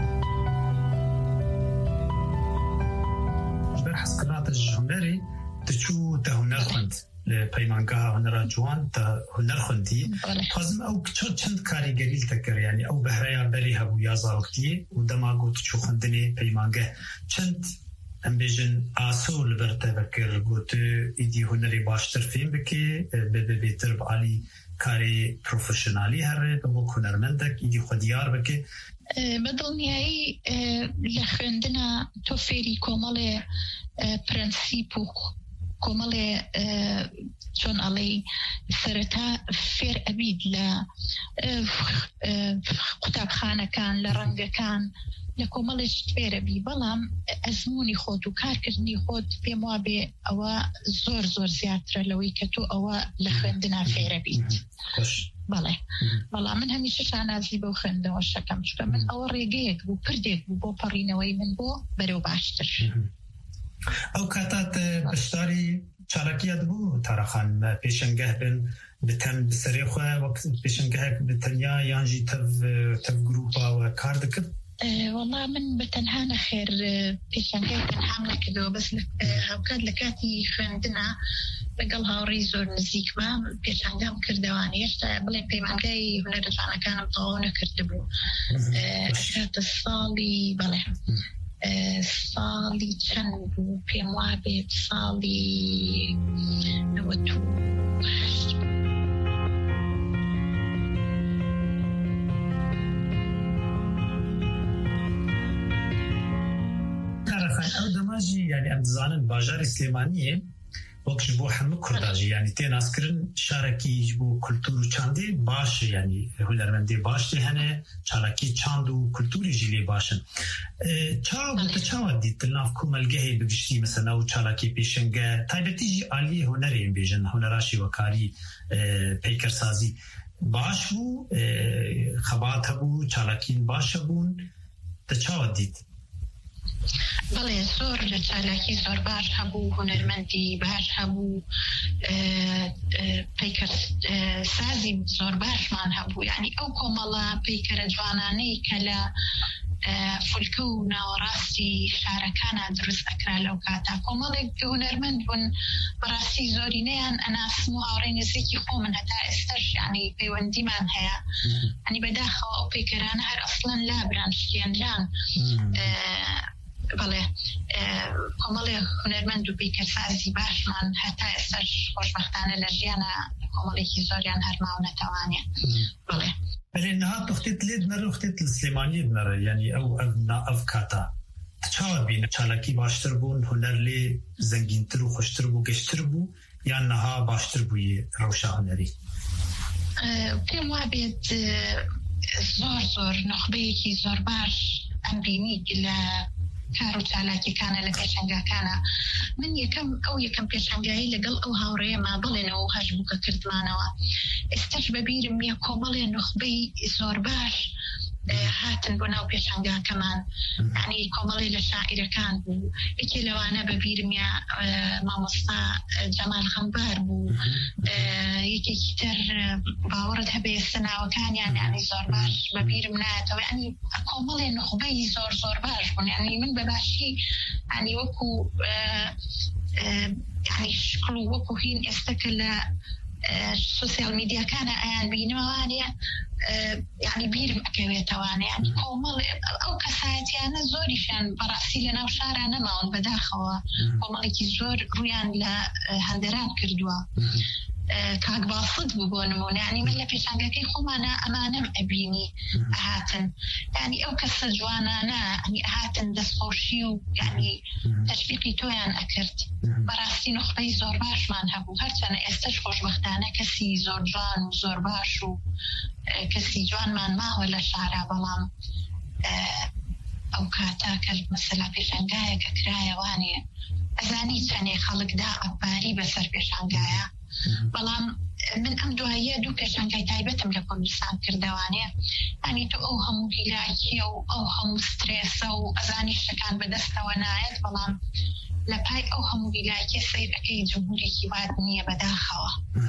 S11: حسكرات الجمهوري تشو تهنر خوند پیمانگاه هنر جوان تا هنر خوندی خازم او چند کاریگری تکر یعنی او بهریا بری هبو یا زاوکتی و دماغو تشو خوندنی پیمانگاه چند ام بیجن آسول برته بکر گوتو ایدی هنری باشتر فیم بکی به بیتر بعلی کاری پروفشنالی هره ببو هنرمندک ایدی خودیار بکی
S12: بدڵنیایی لە خوێندنە تۆ فێری کۆمەڵێ پرەنسیپ و کۆمەڵێ چۆن ئەڵێ سەرەتا فێر ئەبید لە قوتابخانەکان لە ڕەنگەکان لە کۆمەڵێش فێرەبی بەڵام ئەزمموی خۆت و کارکردنی خۆت پێم وابێ ئەوە زۆر زۆر زیاترە لەوەی کە تۆ ئەوە لە خوێندنا فێرەبیت. بەڵێ بەڵام من هەمیشە شانازی بەو خوێندنەوە شەکەم چکە من ئەوە ڕێگەیەک بوو پردێک بوو بۆ پەڕینەوەی من بۆ بەرەو باشتر.
S11: ئەو کاتات بەشداری چالاکیات بوو تاراخان پێشەنگەه بن بتەن بسەرێ خۆ وەک پێشەنگەهێک بتەنیا یانجی تەف گروپاوە کار دەکرد؟
S12: والله من بەتەنها نەخێر پێشەنگای تەنهام نەکردەوە بەس هەوکات لە کاتی خوێندنە لەگەڵ هاوڕێی زۆر نزیکمە پێشەنگام کردەوانی هێشتا بڵێن پەیمانگای هونەرەجوانەکانم تەواو نەکردبوو کاتە ساڵی بەڵێ ساڵی چەند بوو پێم وابێت ساڵی 98
S11: ئەو دەماژی یعنی ئەم دەزانن باژاری سلێمانیە وەکش بۆ هەموو کورداژی یعنی تێناسکردن شارێکیش بۆ کولتور و چاندێ باشە یعنی هونەرمەندێ باشتێ هەنێ چالاکی چاند و کولتوریژی لێ باشن چاوە دیت ناف کۆمەلگەهێ بگشتی مەسەلا و چالاکی پێشەنگە تایبەتیژی عالی هونەرێن بێژن هونەراشی وەکاری پەیکەرسازی باش بوو خەبات هەبوو چالاکین باشە بوون چاوە دیت
S12: بەڵێ زۆر لە چالاکی زۆر باش هەبوو هونەرمەندی باش هەبوو پەیکەر سازی زۆر باشمان هەبوو یعنی ئەو کۆمەڵە پەیکەرە جوانانەی کە لە فولکە و ناوەڕاستی شارەکانە دروست ئەکرا لەو کاتا کۆمەڵێک هونەرمەند بوون بەڕاستی زۆرینەیان ئەناسم و هاوڕێی نزیکی خۆ من هەتا ئێستاش یعنی پەیوەندیمان هەیە ئەنی بەداخەوە ئەو پەیکەرانە هەر ئەسڵەن لابران شتێنران بەڵێ کۆمەڵێ هونەرمەند و پەیکەرسازی باشمان هەتا ئێستاش خۆشبەختانە لە ژیانە کۆمەڵێکی زۆریان هەرماو نەتەوانێ بڵێ
S11: بەێ نها تختێت لێت نەرە وختێت لە سلێمانی بنەرە یعنی ئەو کاتا چاوە بینە چالاکی باشتر بوون هونەر لێ زەنگینتر و خۆشتر بوو گەشتر بوو یان نەها باشتر بووی ڕەوشە هونەری؟
S12: پێم وابێت زۆر زۆر نخبەیەکی زۆر باش ئەم بینی لە کار و چالاکیەکانە لە پێشەنگاکانە من یەکەم پێشەنگایی لەگەڵ ئەو هاوڕێیەما بڵێنەوە هەش بوو کە کردمانەوە ئێستاش بەبیرم یە کۆمەڵێ نخبەی زۆر باش هاتن بۆ ناو پێشەنگاکەمان یعنی کۆمەڵێ لە شاعیرەکان بوو یەکێ لەوانە بەبیرم یا مامۆستا جەمال خەمبار بوو یەکێکی تر باوەڕت هەبێ سەناوەکانیان یعنی زۆر باش بەبیرم نایەتەوە یعنی کۆمەڵێ نخبەی زۆر زۆر باش بوون یعنی من بەباشی یعنی وەکو یعنی شکڵ و وەکو هین ئێستا کە لە سوسیال میدیاکانە ئەیان بینەوانێ یعنی بیرم ئەکەوێتەوانێ یعنی کۆمەڵ ئەو کەسایەتیانە زۆریشیان بەڕاستی لە ناو شارە نەماون بەداخەوە کۆمەڵێکی زۆر ڕویان لە هەندەران کردووە کاک باسط بوو بۆ نمونە یعنی من لە پێشانگەکەی خۆمانە ئەمانەم ئەبینی ئەهاتن یعنی ئەو کەسە جوانانە ینی ئەهاتن دەستخۆشی و یعنی تەشویقی تۆیان ئەکرد بەڕاستی نخبەی زۆر باشمان هەبوو هەرچەنە ئێستش خۆشبەختانە کەسی زۆر جوان و زۆر باش و کەسی جوانمان ماوە لە شارە بەڵام ئەو کاتا کە مەسەلا پێشەنگایەکە کرایەوانێ ئەزانی چەندێ خەڵکدا ئەباری بەسەر پێشەنگایە بەڵام من ئەم دواییە دوو پێشەنگای تایبەتم لە کوردستان کردەوانێ ینی تو ئەو هەموو هیلاکیە و ئەو هەموو سترێسە و ئەزانی شتەکان بەدەستەوە نایەت بەڵام لە پای ئەو هەموو هیلاکیە سەیرەکەی جمهورێکی واد نییە بەداخەوە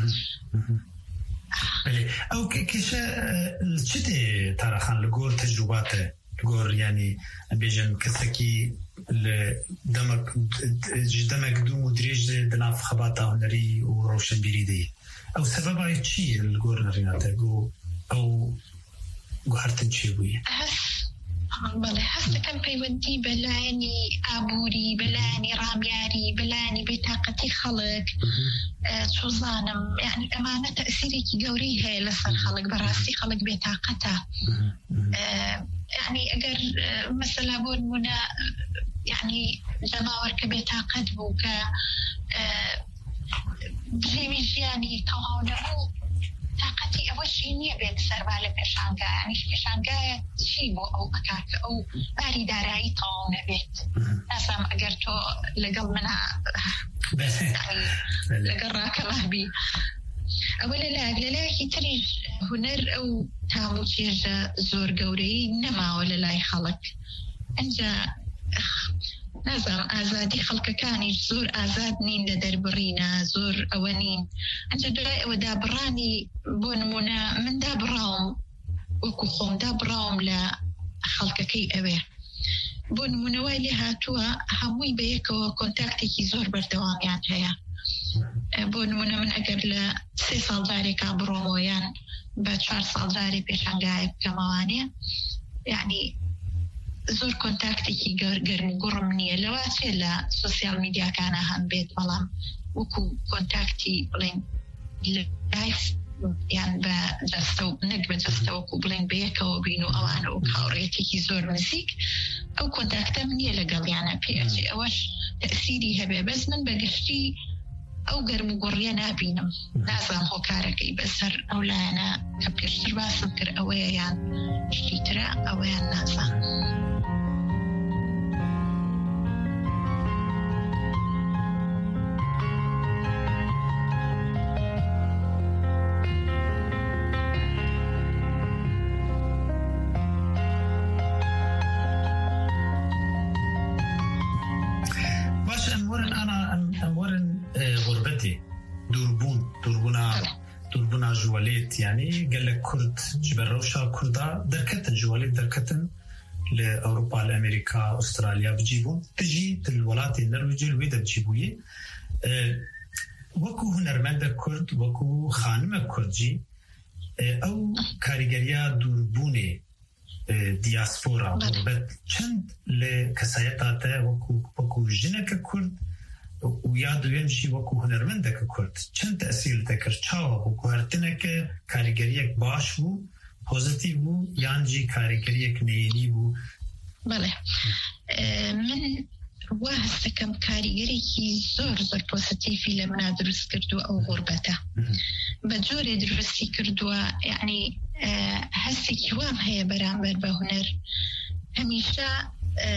S11: ئەو کێشە چ دێ تاراخان لە گۆر تەجروباتە گۆر ینی بێژن کەسێکی دمك دو مدريج دناف خباطة هنري وروشن بيريدي أو سبب شيء الجورنرينا تجو أو جوهرتن شيء
S12: بله هسه كم بيودي بلاني أبوري بلاني رامياري بلاني بطاقتي خلق شو ظانم يعني أمانة تأثيري كي جوريها لسر خلق براسي خلق بطاقتها يعني أجر مثلا بون منا يعني جماور كبطاقت بوكا بجيمي يعني توهونمو طاقتي أول شيء نية بين سربالة بشانجا يعني بشانجا شيبو أو أكاك أو باري داراي طاونة بيت ناسم أقرتو لقل منها يعني لقل راكبه بي أولا لا يتريج هنر أو تامو تيجا زور قوري نما ولا لا يخلق أنجا نظام آزادي خلق كاني زور آزاد نين لدربرينا زور أوانين أنت دعاء ودابراني بونمونا من دابراهم وكو خوم دابراهم لا خلق كي أوه بونمونا ويلي هاتوا هموي بيكو كونتاكتي كي زور بردوام يعني هيا بونمونا من أقر ل 3 سال داري كابرومويان بعد 4 سال داري بيشانقاي بكموانيا يعني زور كونتاكتي كي قرمني لواتي لا سوشيال ميديا كان هم بيت ملام وكو كونتاكتي بلين لايف يعني بجستو نقبل جستو وكو بلين بيكو بينو أوان وكاوريتي كي زور مسيك أو كونتاكتا مني لقل يعني بيأتي أوش تأثيري هبه بس من بقشتي أو قرم قرينا بينم لازم هو كاركي بسر أو لا أنا كبيرتر باسكر أويان اشتيترا أويان ناسا
S11: دوربونا جواليت يعني قال لك كرد جبروشا كردا دركتن جواليت دركتن لأوروبا لأمريكا أستراليا بجيبون تجي الولايات النرويجية الويدة بجيبوية وكو هنرمند كرد وكو خانم كردجي أو كاريجريا دوربوني دياسبورا غربت چند لكسايتاته وكو جنك كرد ويادو يمشي وكو هنرمندك كرد چند تأثير تكر چاوه وكو هرتنك كاريگريك باش بو پوزيتيف بو يانجي كاريگريك نيني بو
S12: بله من وهستكم كاريگريكي زور پوزيتيفي لمنا درس كردو أو غربته بجوري درسي كردو يعني هسي كوام هي برامبر بهنر هميشا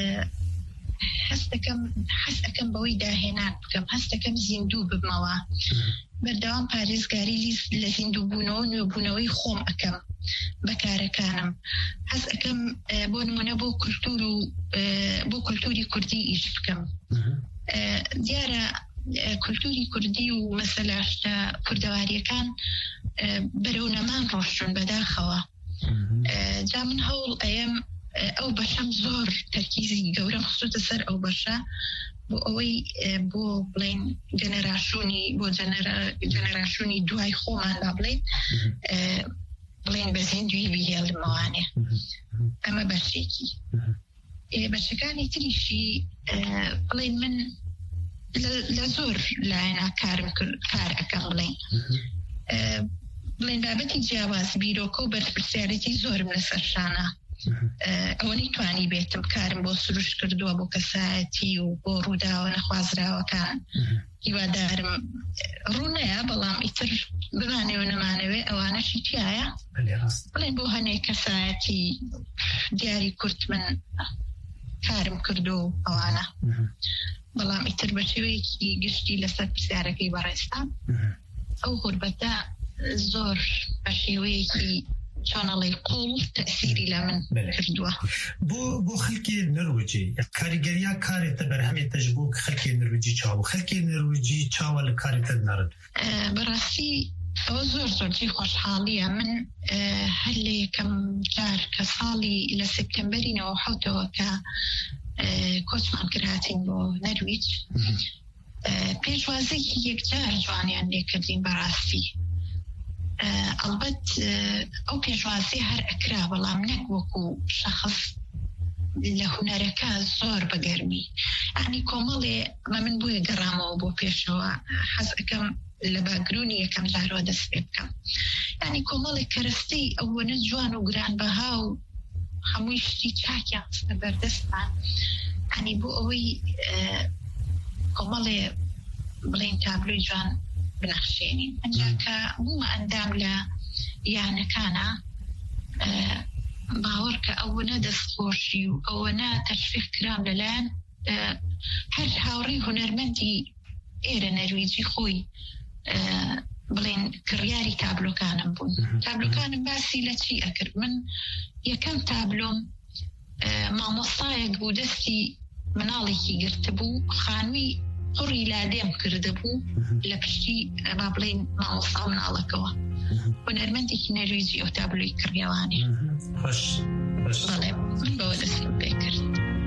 S12: حسكم بويدا هناك كم حسكم زندوب بموا بردوام باريس غاري لزندوب بونوي خوم أكم بكار كانم حسكم بون منبو كلتوري كردي إيشكم ديارة كلتوري كردي ومثلا كردواري كان برونا ما نروشون بداخوا جا من هول أيام أو بشام زور تركيزي جورا خصوصا سر أو بشا بو أوي بو بلين جنراشوني دواي خوما لابلين بلين بزين دوي بيه الموانع أما بشيكي بشكاني تريشي بلين من لزور لعنا كار أكام بلين بابتي جواز بيروكو برسيارتي زور من السرشانة ئەوەی توانی بێتم کارم بۆ سروش کردووە بۆ کەسایەتی و بۆ ڕووداوە نەخوازراوەکان هیوادارم ڕوونەیە بەڵام ئیتر بمانێ و نەمانەوێ ئەوانەشی تایە بڵێن بۆ هەنێ کەسایەتی دیاری کورت من کارم کردو ئەوانە بەڵام ئیتر بە شێوەیەکی گشتی لەسەر پرسیارەکەی بەڕێستان ئەو غوربەتە زۆر بە شێوەیەکی شان الله يقول تأثيري لمن كردوا
S11: بو خلقي النرويجي كاريجريا كاري تبرهمي تجبوك خلقي النرويجي تشاو خلقي النرويجي تشاو الكاري تدنرد
S12: براسي زور جي خوش حاليا من هلي كم جار كصالي إلى سبتمبرين وحوتو کۆچمان کراتین بۆ نەرویج پێشوازێکی یەکجار جوانیان لێکردین بەڕاستی ئەڵبەت ئەو پێشوازی هەر ئەکرا بەڵام نەک وەکو شەخص لە هونەرەکە زۆر بەگەرمی یعنی کۆمەڵێ من بووە گەڕامەوە بۆ پێشەوە حەز ئەەکەم لە باگرونی یەکەم جارەوە دەست پێ بکەم یعنی کۆمەڵێک کەرەستەی ئەوەنە جوان و گرانبەها و هەمووی شتی چاکیان بەردەستان ینی بۆ ئەوەی کۆمەڵێ بڵێن تابلۆی جوان بنەخشێنین ئەنجاکە بوومە ئەندام لە یانەکانە باوەڕکە ئەوەنە دەستخۆشی و ئەوەنە تەشویق کرام لەلایەن هەر هاوڕێی هونەرمەندی ئێرە نەرویجی خۆی بڵێن کڕیاری تابلۆکانم بوون تابلۆکانم باسی لە چی ئەکرد من یەکەم تابلۆم مامۆستایەک بوو دەستی مناڵێکی گرتە بوو خانووی قڕی لادێم کرده بوو لە پشتی با بڵێن مامۆستا مناڵەکەوە هونەرمەندێکی نەرویجی ئەو تابلۆی کڕیاوانێ بەڵێ من بەوە دەستم پێ کرد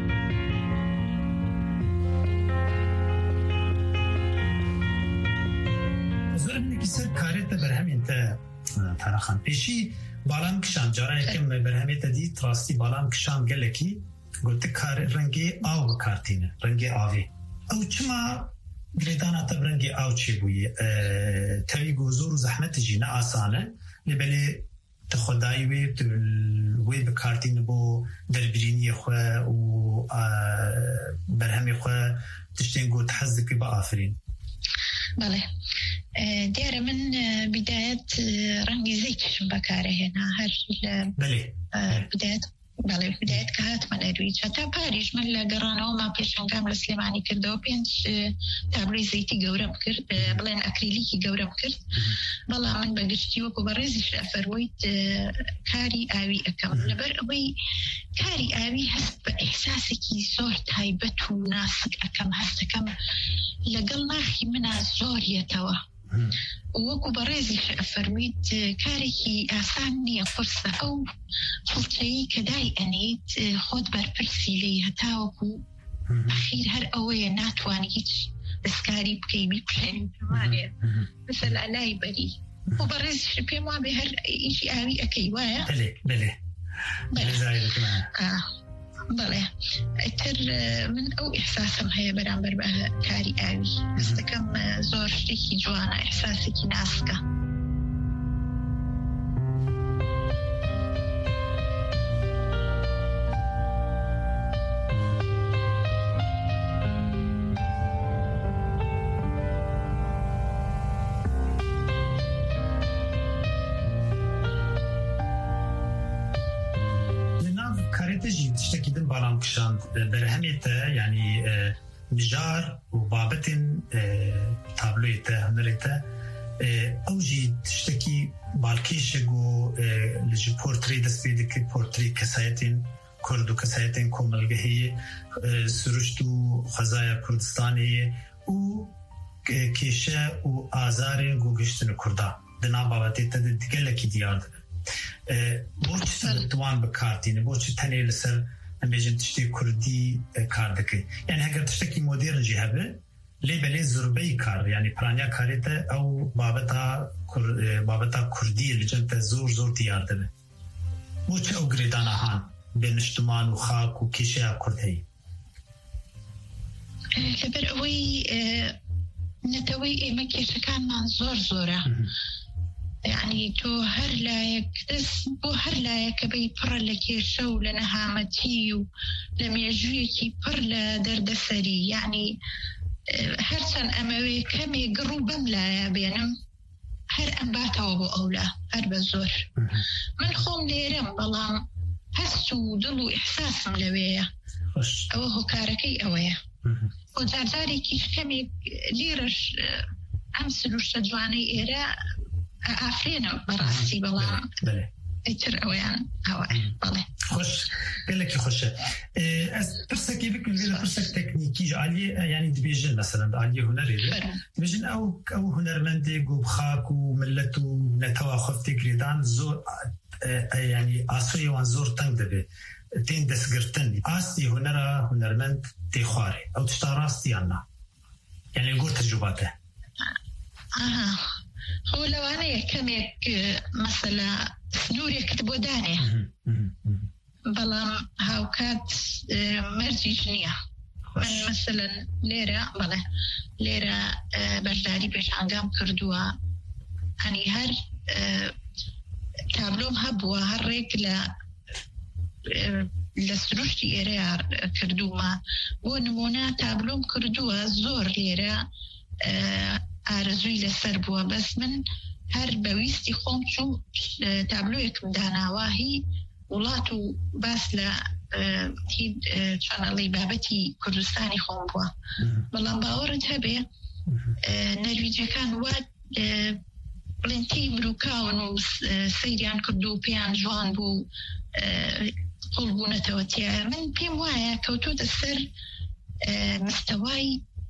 S11: سر کارێتە بەرهەمێتە تەرەخان پێشی باڵام کشان جارایەکەم بەرهەمێتە دیت ڕاستی باڵام کشان گەلێکی گوتە کار ڕەنگێ ئاو بەکارتینە ڕەنگێ ئاوێ ئەو چما گرێداناتە ڕەنگێ ئاو چێ بوویە تەوی گۆ زۆر و زەحمەتیژی نە ئاسانە لێبەلێ تخۆدایی وێ بەکارتینە بۆ دەربرینیە خوێ و بەرهەمی خوێ تشتێن گۆت حەز دەکەی بە ئافرین
S12: بەڵێ دیارە من بدایەت ڕەنگی زەیکشم بەکارەهێنا هەر لە بدایەت بەڵێ بدایەت کە هاتمە نەرویج هەتا پاریش من لە گەڕانەوە ما پێشەنگام لە سلێمانی کردەوە 5 تابلۆی زەیتی گەورەم کرد بڵێن ئەکریلیکی گەورەم کرد بەڵام من بەگشتی وەکو بەڕێزیش ئەفەرموویت کاری ئاوی ئەەکەم لەبەر ئەوەی کاری ئاوی هەست بە ئێحساسێکی زۆر تایبەت و ناسک ئەەکەم هەستەکەم لەگەڵ ناخی منە زۆریەتەوە وەکو بەڕێزیش ئەفەرموویت کارێکی ئاسان نییە قرسە ئەو فڵچەیی کە دای ئەنیت خۆت بەرپرسی لێی هەتاوەکو ئەخیر هەر ئەوەیە ناتوانانی هیچ دەستکاری بکەی بیکوشێنی پێمانێ مثل ئالای بەری و بەڕێزیش پێم وابێ هەر ئیشی ئاوی ئەەکەی وایە بەڵێ ئەتر من ئەو ئێحساسم هەیە بەرامبەر بە کاری ئاوی هەستەکەم زۆر شتێکی جوانە ئێحساسێکی ناسکە
S11: برهمێتە ینی نژار و بابەتین تابلۆیتە هەنەرێتە ئەو ژی تشتێکی باڵکێشێک و لەژی پۆرتری دەست پێ دەکرد پۆرتری کەسایەتین کورد و کەسایەتین کۆمەلگەهەیە سروشت و خەزایە کوردستانی و کێشە و ئازارێن گۆگەشتن و کووردا دنا بابەتێتە دیگەلێکی دیار دەبێت بۆچی توان بکارتینە بۆچی تەنێ لەسەر ئەمێژن تشتی کوردی کار دەکەی یعنی هەگەر تشتێکی مۆدێرنجی هەبێ لێ بەلێ زوربەی کار ینی پرانیا کارێتە ئەو بابەتا کوردی لەجەنتە زۆر زۆر دیار دەبێت بۆچی ئەو گرێدانەهان بێ نیشتمان و خاک و کێشەیە کورد هەیە
S12: لەبەر ئەوەی نەتەوەی ئێمە کێشەکانمان زۆر زۆرە یعنی تۆ هەر لایەک دەست بۆ هەر لایەکە بەی پڕە لە کێشە و لە نەهامەتی و لە مێژوویەکی پڕ لە دەردەسەری یعنی هەرچەند ئەمەوێ کەمێ گڕ و بەم لایە بێنم هەر ئەم باتەوە بۆ ئەولا هەر بە زۆر من خۆم لێرەم بەڵام هەست و دڵ و ئیحساسم لەوەیە ئەوە هۆکارەکەی ئەوەیە بۆ جارجارێکیش کەمێک لێرەش ئەم سروشتە جوانەی ئێرە ئافرێنە بەڕاستی بەڵام ئیتر ئەویان ئەوەیە بەڵێ
S11: خۆش گەلێکی خۆشە ئەس پرسێکی بکن لێرە پرسێک تەکنیکیش عالیە یعنی دبێژن مەسەلەن عالیە هونەرێ دبێژن ئەو هونەرمەندێک و خاک و ملەت و نەتەوا خۆفتێک گرێدان زۆر يعني ئاسۆی ئەوان زۆر تەنگ دەبێت تێن دەستگرتن ئاستی هونەرمەند تێخوارێ ئەو تشتا ڕاستیان نا یعنی گۆ تەجروباتە
S12: هو لەوانەیە کەمێک مەسەلا سنوورێکت بۆ دانێ بەڵام هاوکات مەرجیش نییە من مثلا لێرە بەشداری پێشانگام کردووە هەنی هەر تابلۆم هەبووە هەر ڕێک لە سروشتی ئێرەیە کردومە بۆ نمونە تابلۆم کردووە زۆر لێرە ئارەزووی لەسەر بووە بەس من هەر بەویستی خۆم چوم تابلۆیەکم داناوە هی وڵات و باس لە چۆنەڵی بابەتی کوردستانی خۆم بووە بەڵام باوەڕت هەبێ نەرویجەکان وا بڵێنتی مروکاون و سەیریان کرد و پێیان جوان بوو قوڵ بوونەتەوە تیایە من پێم وایە کەوتۆتە سەر مستەوای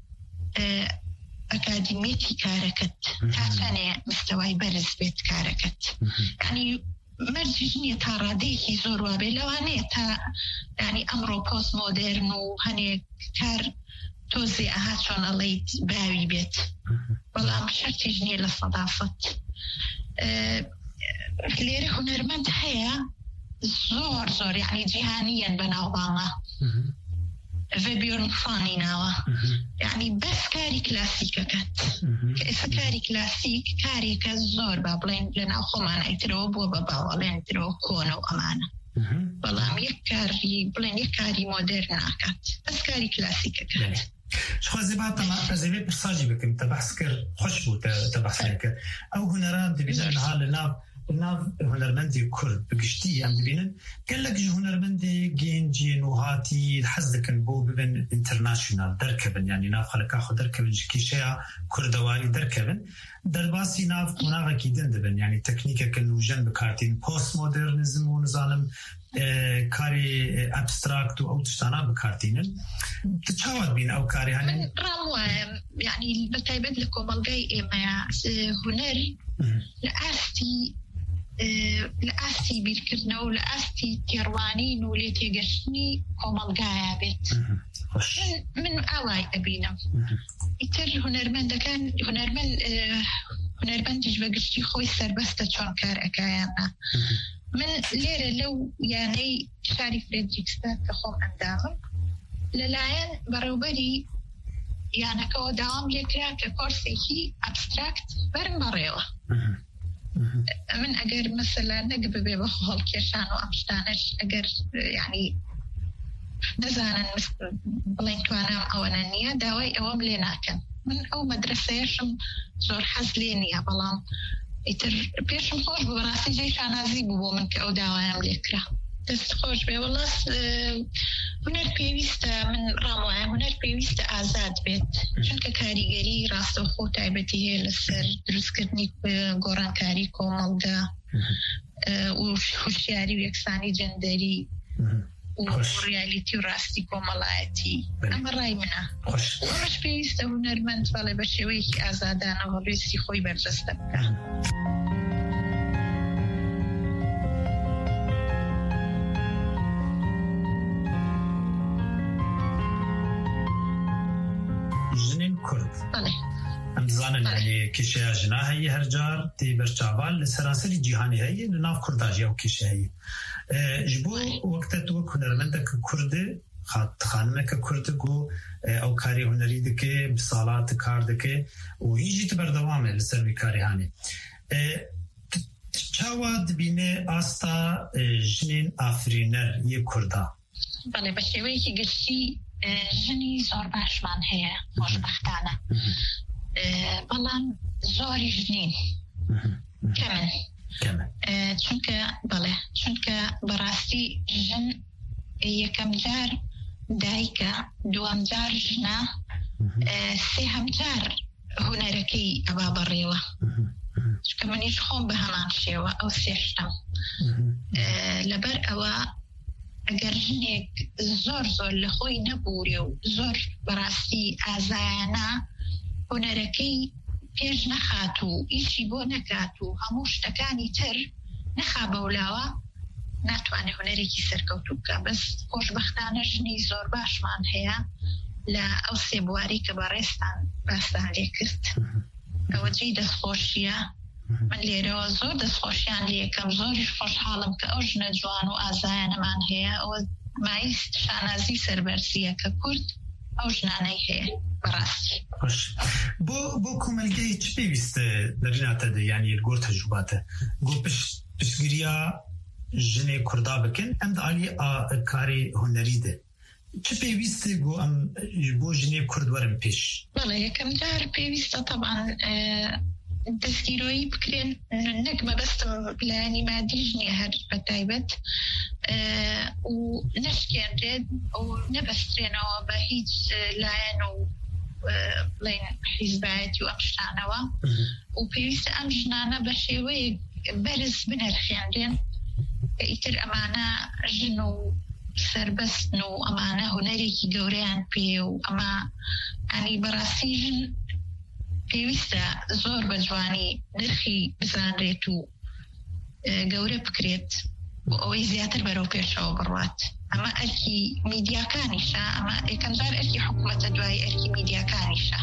S12: ئەکادیمێتی کارەکەت تا چەنێ مستەوای بەرز بێت کارەکەت ینی مەرجیش نییە تا ڕادەیەکی زۆر وابێ لەوانەیە تا ینی ئەمڕۆ پۆست مۆدێرن و هەنێک کار تۆزێ ئەها چۆنەڵیت باوی بێت بەڵام شەرتیش نییە لە سەدافەت لێرە هونەرمەند هەیە زۆر یعنی جیهانیەن بەناوباڵە ڤێبیۆرنفانی ناوە یعنی بەس کاری کلاسیکەکەت کە ئێستا کاری کلاسیک کارێکە زۆر با بڵێن لە ناو خۆمان ئەیترەوە بووە بە باوەڵێنترەوە کۆنە و ئەمانە بەڵام یەک کاری مۆدێرن ناکات بەس کاری کلاسیکەکات
S11: شخوازی با تەماشەزێ پرساژی بکەم تە بەحس کرد خۆش بوو تە بەحسێ کرد ئەو هونەران دەبینن ها لە ناو هونەرمەندی کورد بگشتی ئەم دەبینن گەلێک هونەرمەندی گەنجین و هاتی حەز دەکەن بۆ ببن ئینتەرناشنال دەرکەبن یعنی ناو خەڵکا خۆ دەرکەبن کیشەیە کوردەواری دەرکەبن دەرباسی ناو قۆناغێکی دن دەبن یعنی تەکنیکێکن و ژەن بکارتین پۆست مۆدێرنیزم و نزانم کاری ئەبستراکت و ئەو تشتانە بکارتینن چاوات بین ئەو کاری هەنێن
S12: ڕاوە یعنی بەتایبەت لە کۆمەڵگای ئێمەیە هونەر لە ئاستی بیرکردنەوە و لە ئاستی تێڕوانین و لێ تێگەشتنی کۆمەڵگایە بێت من ئاوای ئەبینم ئیتر هونەرمەندەکان هونەرمەندیش بەگشتی خۆی سەربەستە چۆن کار ئەکایانە من لێرە لەو یانەی شاری فرێدریکسدا کە خۆم ئەندامم لەلایەن بەڕێوبەری یانەکەەوە داوام لێکرا کە کۆرسێکی ئەبستراکت بەرم بەڕێوە من ئەگەر مەسەلا نەک ببێ بە هەڵکێشان و ئەم شتانەش ئەگەر یعنی نەزانن بڵێن توانام ئەوەنە نییە داوای ئەوەم لێ ناکەن من ئەو مەدرسەیەشم زۆر حەز لێ نییە بەڵام ئیتر پێشم خۆش بوو بەڕاستی جێی شانازی بوو بۆ من کە ئەو داوایم لێکرا دەست خۆش بێ وەڵاس هونەر پێویستە من ڕاموایە هونەر پێویستە ئازاد بێت چونکە کاریگەری ڕاستەوخۆ تایبەتی هەیە لەسەر دروستکردنی گۆڕانکاری کۆمەڵگا و هوشیاری و یەکسانی جەندەری و ڕیالیتی و ڕاستی کۆمەڵایەتی ئەمە ڕای منە ئەمەش پێویستە هونەرمەند بەڵێ بە شێوەیەکی ئازادانەوە ڕێستی خۆی بەرجەستە بکە
S11: ئەمزانن کێشەیە ژنا هەیە هەرجار تێ بەرچاوان لە سەراسەری جیهانی هەیە لە ناو کورداژی ئەو کێشە هەیە ji bo wekte tu hunermendek Kurd xanimeke Kurd got ew karî hunerî dike bi salat kar dike û hî jî ti berdewam e li ser vî karî hanê çawa dibîne asta jinên afirîner yê Kurda
S12: بەڵێ بە شێوەیەکی گشتی ژنی زۆر باشمان هەیە خۆشبەختانە بەڵام زۆریش نین کەمن چونکە بەڕاستی ژن یەکەم جار دایکە دووەم جار ژنە سێهەم جار هونەرەکەی ئەوا بەڕێوە چونکە منیش خۆم بە هەمان شێوە ئەو سێشتم لەبەر ئەوە ئەگەر ژنێک زۆر لە خۆی نەبوورێ و زۆر بەڕاستی ئازایانە هونەرەکەی پێش نەخات و ئیشی بۆ نەکات و هەموو شتەکانی تر نەخابە ولاوە ناتوانێت هونەرێکی سەرکەوتوو بکە بەس خۆشبەختانە ژنی زۆر باشمان هەیە لە ئەو سێ بواری کە بەڕێستان باستان لێ کرد ئەوە جێی دەستخۆشیە من لێرەوە زۆر دەستخۆشیان لێ یەکەم زۆریش خۆشحاڵم کە ئەو ژنە جوان و ئازایانەمان هەیە ئەوە مایست شانازی سەربەرزیە کە کورد ئەو ژنانەی هەیە بەڕاستی
S11: بۆ کۆمەلگەی چ پێویستە دەرناتەدە یانی گۆر تەجروباتە گۆ پشتگیریە ژنێ کووردا بکەن ئەم دالی کاری هونەریدە چ پێویستە بۆ ژنێ کورد وەرن پێش
S12: بەڵێ یەکەم جار پێویستە تەبعاً دەستگیرۆیی بکرێن نەک مەبەستم لایانی مادیش نییە هەر بەتایبەت و نەشکێنرێت و نەبەسترێنەوە بە هیچ لایەن و بڵێن حیزبایەتی و ئەم شتانەوە و پێویستە ئەم ژنانە بە شێوەیەک بەرز بنرخێنرێن کە ئیتر ئەمانە ژن و سربەستن و ئەمانە هونەرێکی گەورەیان پێ و ئەمە ئەنی بەڕاستی ژن پێویستە زۆر بە جوانی نرخی بزانرێت و گەورە بکرێت بۆ ئەوەی زیاتر بەرەو پێشەوە بڕوات ئەمە ئەرکی میدیاکانیشە ئەمە یەکەم جار ئەرکی حکوومەتە دوای ئەرکی میدیاکانیشە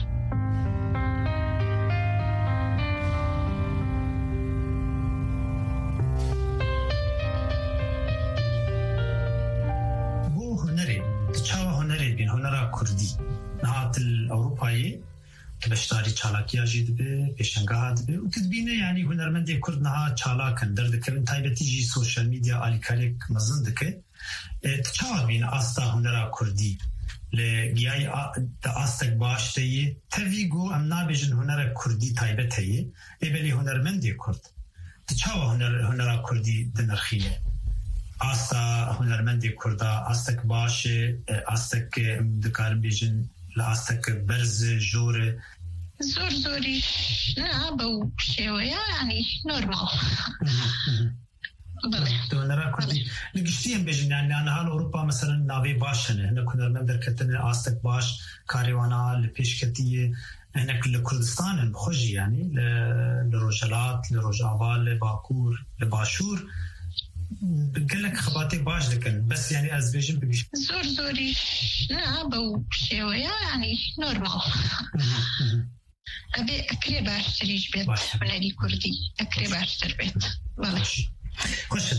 S11: بۆ هونەرێ چاوە هونەرێ بین هونەرا کوردی نهات ئەوروپایی که بشتاری چالاکی آجی دبه پیشنگاه دبه و تدبینه یعنی هنرمندی کرد نها چالاکن دردکرن تایبتی جی سوشل میدیا آلیکاریک مزن دکه تچاوه بین آستا هنرا کردی لگیای آستک باشتهی تاویگو ام نابیجن هنرا کردی تایبتهی ایبالی هنرمندی کرد تچاوه هنرا کردی دنرخینه آستا هنرمندی کرده آستک باشه آستک دکارم بیجن لاستك برز جوري
S12: زوري لا بو شوية يعني نورمال
S11: تو نرى كردي لقشتين بيجن يعني أنا هال أوروبا مثلا نافي باشنه هنا كنا نقدر كتنا آستك باش كاريوانا لبيش كتية هنا كل كردستان بخوجي يعني لروجلات لروجاوال لباكور لباشور قال لك خباتي باش لكن بس يعني أزبيجن بقش
S12: زوري لا بو شوية يعني نورمال أبي أكري باش تريج بيت ونادي كردي أكري باش تربيت بلاش
S11: خوش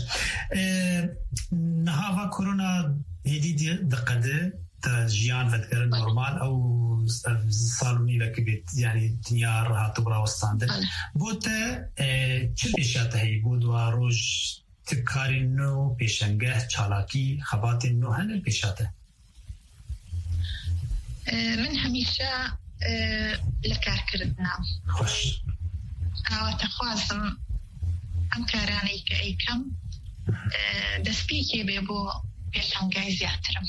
S11: نهاوا كورونا هدي دقده تجيان فتكر نورمال أو صالوني لك بيت يعني دنيا راحت برا وستاندر بوته چه بيشاته هي بودوا روج تکاری نو پیشنگه چالاکی خبات نو هنر پیشاته
S12: من همیشه لکار کردنا
S11: خوش
S12: او تخوازم ام کارانی که ای کم دسپیکی بی بو پیشنگه زیادترم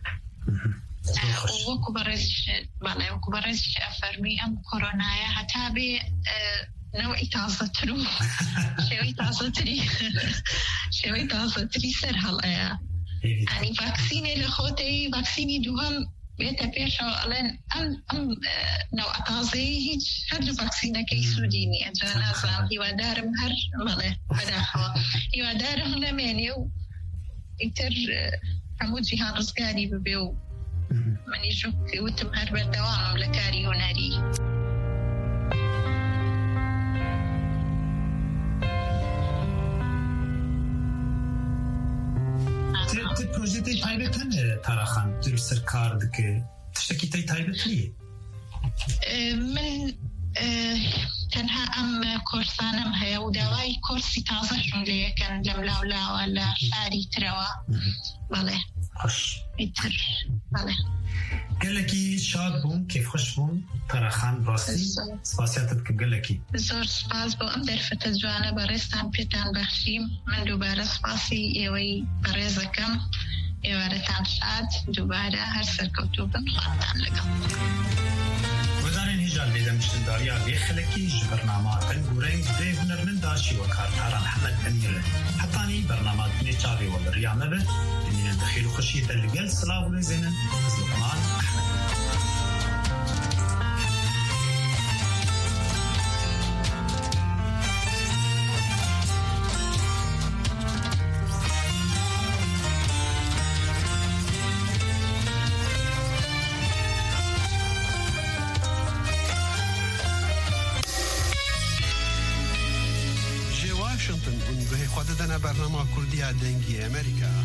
S12: وکو برزش افرمی ام کرونای حتی بی نوعی تازه ترو شوی تازه تری سر حال ایا یعنی واکسینی لخوتی واکسینی دوهم بیت پیش الان ام نوع تازه هیچ هر واکسینه کی سودی نیه جانا زام هیوا دارم هر ماله بداخوا هیوا دارم نمینی و ایتر همو جهان رزگاری ببیو منی شو وتم هر بردوام لکاری هنری
S11: پروژه تی تایبت هنه تاراخان درستر کار دکه تشتکی تی تایبت لیه
S12: من تنها ام کورسانم هيا وداوای کورسی تازه شون لیه کن لملاولا ولا شاری تروا بله
S11: خوش
S12: ایتر بله
S11: گلکی شاد بون کیف خوش بون تاراخان راستی سپاسیاتت که گلکی
S12: زور سپاس با ام درفت جوانه برستان پیتان بخشیم من دوباره سپاسی ایوی برزکم ایوارتان شاد دوباره هر سرکوتو بن خواهدان لگم
S11: وزارین هجال بیده مشتنداریا بیخلکی جبرنامه تنگورنگ ده هنرمند داشی وکار تاران حمد امیر حتانی برنامه دنی چاوی و بریامه به دمین دخیل و خشیت اللگل سلاو نزینن از لقمان احمد
S9: دنا برنامه کردی دنگی امریکا